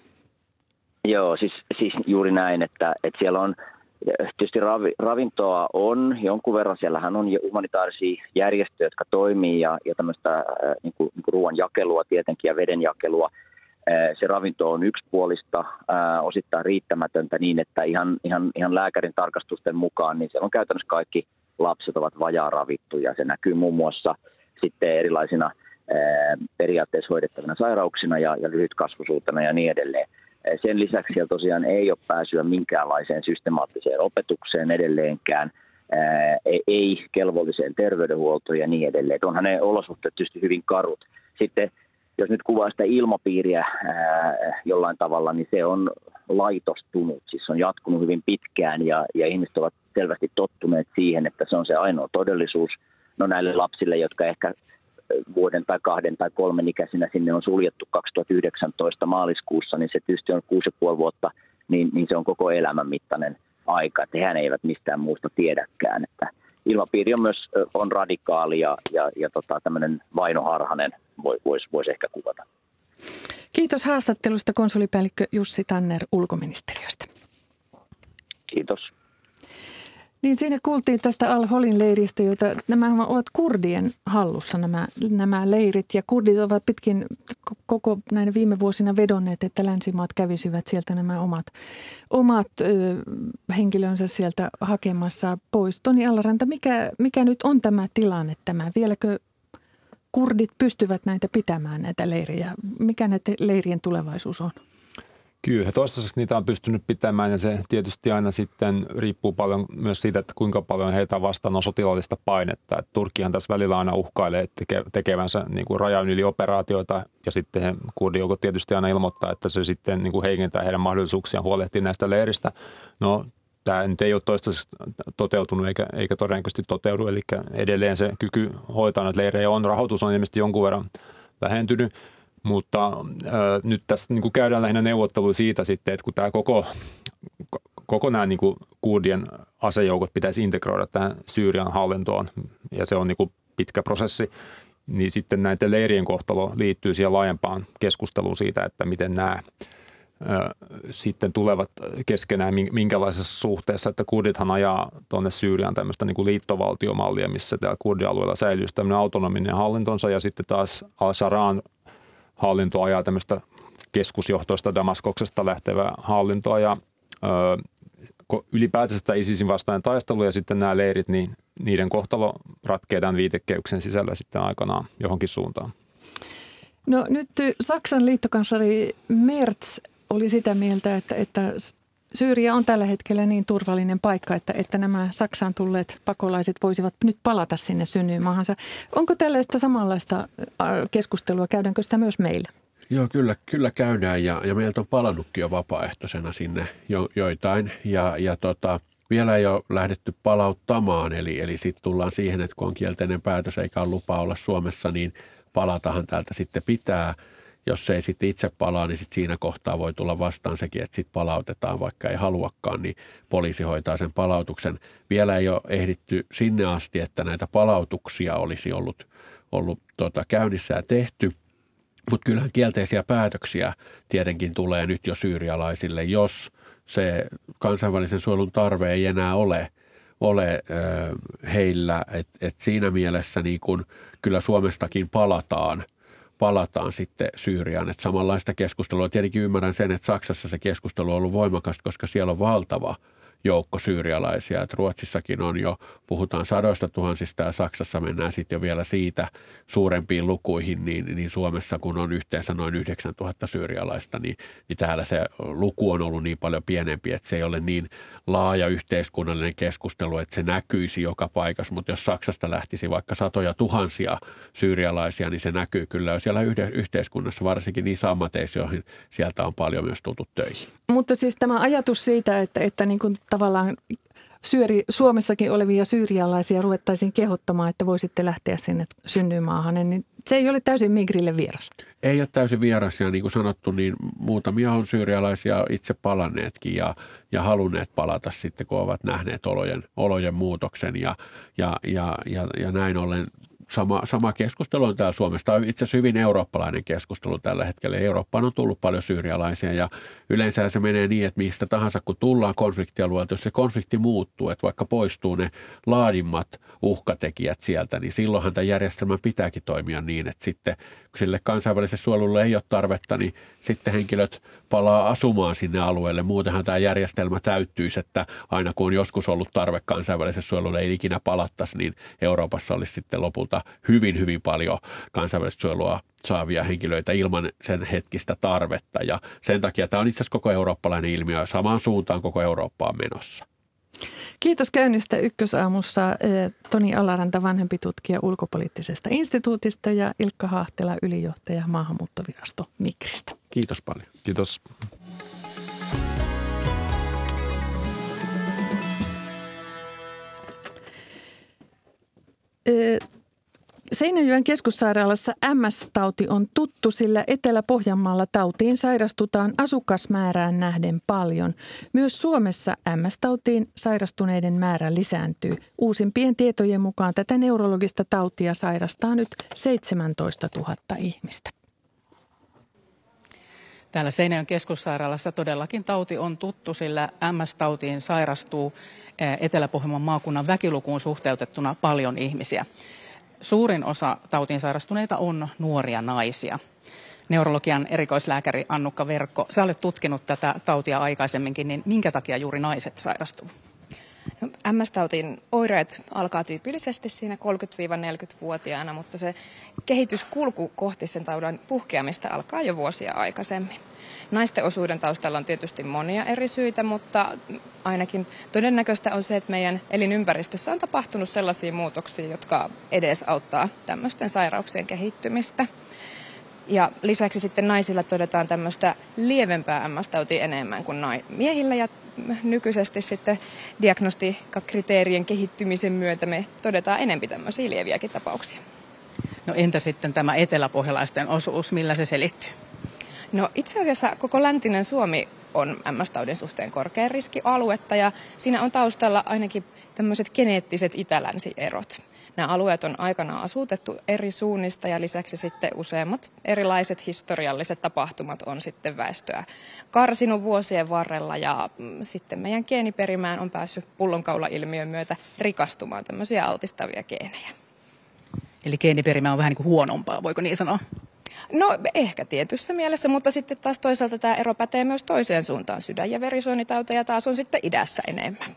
Joo, siis, siis juuri näin, että, että siellä on tietysti ravi, ravintoa on jonkun verran. Siellähän on humanitaarisia järjestöjä, jotka toimii ja, ja tämmöistä äh, niin kuin, niin kuin ruoan jakelua tietenkin ja veden jakelua. Äh, se ravinto on yksipuolista, äh, osittain riittämätöntä niin, että ihan, ihan, ihan lääkärin tarkastusten mukaan niin siellä on käytännössä kaikki lapset ovat vajaa ravittuja. Se näkyy muun muassa sitten erilaisina äh, periaatteessa hoidettavina sairauksina ja, ja lyhytkasvuisuutena ja niin edelleen. Sen lisäksi siellä tosiaan ei ole pääsyä minkäänlaiseen systemaattiseen opetukseen edelleenkään, ää, ei kelvolliseen terveydenhuoltoon ja niin edelleen. Et onhan ne olosuhteet tietysti hyvin karut. Sitten jos nyt kuvaa sitä ilmapiiriä ää, jollain tavalla, niin se on laitostunut. Siis on jatkunut hyvin pitkään ja, ja ihmiset ovat selvästi tottuneet siihen, että se on se ainoa todellisuus. No näille lapsille, jotka ehkä vuoden tai kahden tai kolmen ikäisinä sinne on suljettu kaksituhattayhdeksäntoista maaliskuussa, niin se tietysti on kuusi ja puoli vuotta, niin, niin se on koko elämän mittainen aika. Että hehän eivät mistään muusta tiedäkään. Että ilmapiiri on myös on radikaali ja, ja, ja tota, tämmöinen vainoharhainen voisi vois ehkä kuvata. Kiitos haastattelusta konsulipäällikkö Jussi Tanner ulkoministeriöstä. Kiitos. Niin siinä kuultiin tästä Al-Holin leiristä, joita nämä ovat kurdien hallussa nämä, nämä leirit. Ja kurdit ovat pitkin koko näinä viime vuosina vedonneet, että länsimaat kävisivät sieltä nämä omat, omat ö, henkilönsä sieltä hakemassa pois. Toni Allaranta, mikä, mikä nyt on tämä tilanne tämä? Vieläkö kurdit pystyvät näitä pitämään näitä leirejä? Mikä näiden leirien tulevaisuus on? Kyllä, toistaiseksi niitä on pystynyt pitämään ja se tietysti aina sitten riippuu paljon myös siitä, että kuinka paljon heitä vastaan on sotilaallista painetta. Et Turkkihan tässä välillä aina uhkailee teke, tekevänsä niin kuin rajan yli operaatioita ja sitten he kurdijoukot tietysti aina ilmoittaa, että se sitten niin kuin heikentää heidän mahdollisuuksiaan huolehtia näistä leiristä. No tämä nyt ei ole toistaiseksi toteutunut eikä, eikä todennäköisesti toteudu, eli edelleen se kyky hoitaa näitä leirejä on, rahoitus on ilmeisesti jonkun verran vähentynyt. Mutta äh, nyt tässä niin kuin käydään lähinnä neuvottelua siitä sitten, että kun tämä koko, koko nämä niin kuin kurdien asejoukot pitäisi integroida tähän Syyrian hallintoon, ja se on niin kuin pitkä prosessi, niin sitten näiden leirien kohtalo liittyy siihen laajempaan keskusteluun siitä, että miten nämä ö, sitten tulevat keskenään, minkälaisessa suhteessa, että kurdithan ajaa tuonne Syyriaan tämmöistä niin kuin liittovaltiomallia, missä täällä kurdialueella säilyy tämmöinen autonominen hallintonsa, ja sitten taas al-Sharan hallinto ajaa tämmöistä keskusjohtoista Damaskoksesta lähtevää hallintoa, ja ö, ylipäätänsä sitä ISISin vastainen taistelu ja sitten nämä leirit, niin niiden kohtalo ratkeaa tämän viitekeyksen sisällä sitten aikanaan johonkin suuntaan. No nyt Saksan liittokansleri Merz oli sitä mieltä, että, että Syyria on tällä hetkellä niin turvallinen paikka, että, että nämä Saksaan tulleet pakolaiset voisivat nyt palata sinne synnyinmaahansa. Onko tällaista samanlaista keskustelua? Käydäänkö sitä myös meillä? Joo, kyllä, kyllä käydään ja, ja meiltä on palannutkin jo vapaaehtoisena sinne jo, joitain ja, ja tota, vielä ei ole lähdetty palauttamaan, eli, eli sitten tullaan siihen, että kun on kielteinen päätös eikä ole lupa olla Suomessa, niin palatahan täältä sitten pitää. Jos ei sitten itse palaa, niin sitten siinä kohtaa voi tulla vastaan sekin, että sitten palautetaan, vaikka ei haluakaan, niin poliisi hoitaa sen palautuksen. Vielä ei ole ehditty sinne asti, että näitä palautuksia olisi ollut, ollut tota, käynnissä ja tehty. Mutta kyllähän kielteisiä päätöksiä tietenkin tulee nyt jo syyrialaisille, jos se kansainvälisen suojelun tarve ei enää ole, ole ö, heillä. Et, et siinä mielessä niin kun kyllä Suomestakin palataan, palataan sitten Syyriaan. Et samanlaista keskustelua. Tietenkin ymmärrän sen, että Saksassa se keskustelu on ollut voimakasta, koska siellä on valtava joukko syyrialaisia. Et Ruotsissakin on jo, puhutaan sadoista tuhansista ja Saksassa mennään sitten jo vielä siitä suurempiin lukuihin, niin, niin Suomessa kun on yhteensä noin yhdeksäntuhatta syyrialaista, niin, niin täällä se luku on ollut niin paljon pienempi, että se ei ole niin laaja yhteiskunnallinen keskustelu, että se näkyisi joka paikassa, mutta jos Saksasta lähtisi vaikka satoja tuhansia syyrialaisia, niin se näkyy kyllä jo siellä yhteiskunnassa, varsinkin niissä ammateissa, joihin sieltä on paljon myös tultu töihin. Mutta siis tämä ajatus siitä, että, että niin kuin tavallaan Syöri, Suomessakin olevia syyrialaisia ruvettaisiin kehottamaan, että voisitte lähteä sinne synnyinmaahan, niin se ei ole täysin Migrille vieras. Ei ole täysin vieras ja niin kuin sanottu, niin muutamia on syyrialaisia itse palanneetkin ja, ja halunneet palata sitten, kun ovat nähneet olojen, olojen muutoksen ja, ja, ja, ja, ja näin ollen. Sama, sama keskustelu on täällä Suomessa. Tämä on itse asiassa hyvin eurooppalainen keskustelu tällä hetkellä. Eurooppaan on tullut paljon syyrialaisia ja yleensä se menee niin, että mistä tahansa kun tullaan konfliktialueelta, jos se konflikti muuttuu, että vaikka poistuu ne laadimmat uhkatekijät sieltä, niin silloinhan tämä järjestelmä pitääkin toimia niin, että sitten kun sille kansainväliselle suojelulle ei ole tarvetta, niin sitten henkilöt palaa asumaan sinne alueelle. Muutenhan tämä järjestelmä täyttyisi, että aina kun on joskus ollut tarve kansainväliselle suojelulle ei ikinä palattaisi, niin Euroopassa olisi sitten lopulta hyvin, hyvin paljon kansainvälistä suojelua saavia henkilöitä ilman sen hetkistä tarvetta. Ja sen takia tämä on itse asiassa koko eurooppalainen ilmiö. Samaan suuntaan koko Eurooppa on menossa. Kiitos käynnistä Ykkösaamussa Toni Alaranta, vanhempi tutkija ulkopoliittisesta instituutista ja Ilkka Haahtela, ylijohtaja Maahanmuuttovirasto Migristä. Kiitos paljon. Kiitos. Seinäjoen keskussairaalassa M S-tauti on tuttu, sillä Etelä-Pohjanmaalla tautiin sairastutaan asukasmäärään nähden paljon. Myös Suomessa M S-tautiin sairastuneiden määrä lisääntyy. Uusimpien tietojen mukaan tätä neurologista tautia sairastaa nyt seitsemäntoistatuhatta ihmistä. Täällä Seinäjoen keskussairaalassa todellakin tauti on tuttu, sillä M S-tautiin sairastuu Etelä-Pohjanmaan maakunnan väkilukuun suhteutettuna paljon ihmisiä. Suurin osa tautiin sairastuneita on nuoria naisia. Neurologian erikoislääkäri Annukka Verkko, sä olet tutkinut tätä tautia aikaisemminkin, niin minkä takia juuri naiset sairastuvat? M S-tautin oireet alkaa tyypillisesti siinä kolmekymmentä-neljäkymmentävuotiaana, mutta se kehityskulku kohti sen taudin puhkeamista alkaa jo vuosia aikaisemmin. Naisten osuuden taustalla on tietysti monia eri syitä, mutta ainakin todennäköistä on se, että meidän elinympäristössä on tapahtunut sellaisia muutoksia, jotka edesauttaa tämmöisten sairauksien kehittymistä. Ja lisäksi sitten naisilla todetaan tämmöistä lievempää M S-tautia enemmän kuin miehillä ja nykyisesti sitten diagnostiikkakriteerien kehittymisen myötä me todetaan enemmän tämmöisiä lieviäkin tapauksia. No entä sitten tämä eteläpohjalaisten osuus, millä se selittyy? No itse asiassa koko läntinen Suomi on M S-taudin suhteen korkean riskialuetta ja siinä on taustalla ainakin tämmöiset geneettiset itä-länsi-erot. Nämä alueet on aikanaan asutettu eri suunnista ja lisäksi sitten useammat erilaiset historialliset tapahtumat on sitten väestöä karsinut vuosien varrella ja sitten meidän geeniperimään on päässyt pullonkaula-ilmiön myötä rikastumaan tämmöisiä altistavia geenejä. Eli geeniperimä on vähän niin kuin huonompaa, voiko niin sanoa? No ehkä tietyssä mielessä, mutta sitten taas toisaalta tämä ero pätee myös toiseen suuntaan. Sydän- ja verisuonitauteja taas on sitten idässä enemmän.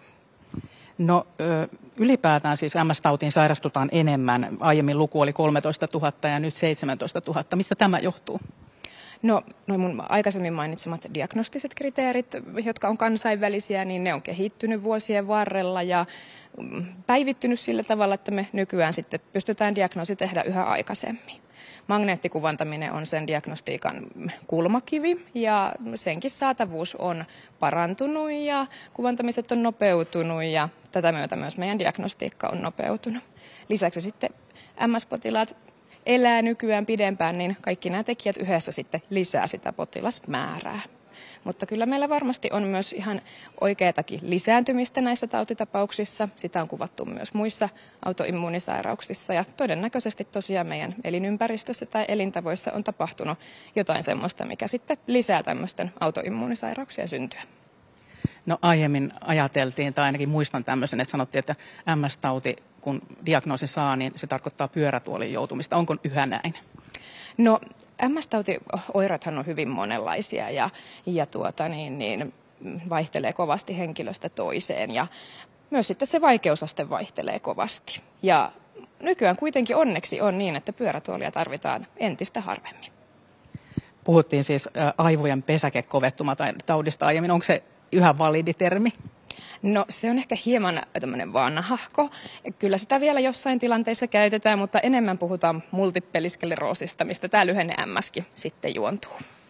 No ylipäätään siis M S-tautiin sairastutaan enemmän. Aiemmin luku oli kolmetoista tuhatta ja nyt seitsemäntoista tuhatta. Mistä tämä johtuu? No, noin mun aikaisemmin mainitsemat diagnostiset kriteerit, jotka on kansainvälisiä, niin ne on kehittynyt vuosien varrella ja päivittynyt sillä tavalla, että me nykyään sitten pystytään diagnoosi tehdä yhä aikaisemmin. Magneettikuvantaminen on sen diagnostiikan kulmakivi ja senkin saatavuus on parantunut ja kuvantamiset on nopeutunut ja tätä myötä myös meidän diagnostiikka on nopeutunut. Lisäksi sitten M S-potilaat elää nykyään pidempään, niin kaikki nämä tekijät yhdessä sitten lisää sitä potilasmäärää. Mutta kyllä meillä varmasti on myös ihan oikeatakin lisääntymistä näissä tautitapauksissa. Sitä on kuvattu myös muissa autoimmuunisairauksissa ja todennäköisesti tosiaan meidän elinympäristössä tai elintavoissa on tapahtunut jotain semmoista, mikä sitten lisää tämmöisten autoimmuunisairauksien syntyä. No aiemmin ajateltiin, tai ainakin muistan tämmöisen, että sanottiin, että M S-tauti, kun diagnoosin saa, niin se tarkoittaa pyörätuoliin joutumista. Onko yhä näin? No M S-tautioireethan on hyvin monenlaisia ja, ja tuota, niin, niin, vaihtelee kovasti henkilöstä toiseen ja myös sitten se vaikeusaste vaihtelee kovasti. Ja nykyään kuitenkin onneksi on niin, että pyörätuolia tarvitaan entistä harvemmin. Puhuttiin siis aivojen pesäkekovettuma taudista aiemmin. Onko se yhä validi termi? No se on ehkä hieman tämmöinen vanhahko. Kyllä sitä vielä jossain tilanteissa käytetään, mutta enemmän puhutaan multippeliskleroosista, mistä tämä lyhenne M S:kin sitten juontuu.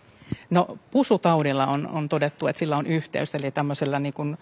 No pusutaudilla on, on todettu, että sillä on yhteys, eli tämmöisellä niin kuin,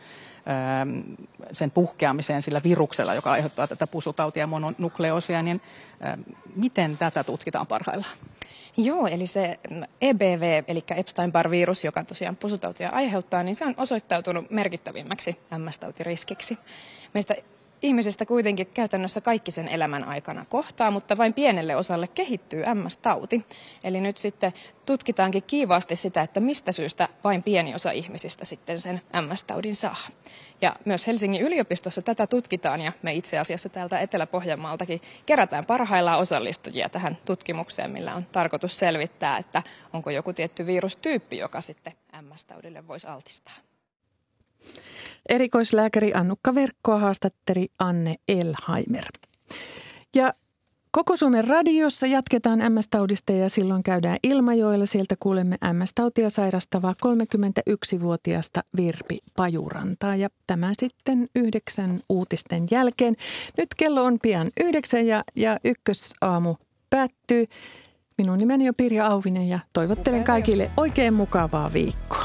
ö, sen puhkeamiseen sillä viruksella, joka aiheuttaa tätä pusutautia ja mononukleoosia, niin ö, miten tätä tutkitaan parhaillaan? Joo, eli se E B V, eli Epstein-Barr-virus, joka tosiaan pusutautia aiheuttaa, niin se on osoittautunut merkittävimmäksi M S-tautiriskiksi. Meistä ihmisistä kuitenkin käytännössä kaikki sen elämän aikana kohtaa, mutta vain pienelle osalle kehittyy M S-tauti. Eli nyt sitten tutkitaankin kiivaasti sitä, että mistä syystä vain pieni osa ihmisistä sitten sen M S-taudin saa. Ja myös Helsingin yliopistossa tätä tutkitaan ja me itse asiassa täältä Etelä-Pohjanmaaltakin kerätään parhaillaan osallistujia tähän tutkimukseen, millä on tarkoitus selvittää, että onko joku tietty virustyyppi, joka sitten M S-taudille voisi altistaa. Erikoislääkäri Annukka Verkkoa haastatteli Anne Elheimer. Ja Koko Suomen radiossa jatketaan M S-taudista ja silloin käydään Ilmajoella. Sieltä kuulemme M S-tautia sairastavaa kolmekymmentäyksivuotiaasta Virpi Pajurantaa ja tämä sitten yhdeksän uutisten jälkeen. Nyt kello on pian yhdeksän ja, ja ykkösaamu päättyy. Minun nimeni on Pirja Auvinen ja toivottelen kaikille oikein mukavaa viikkoa.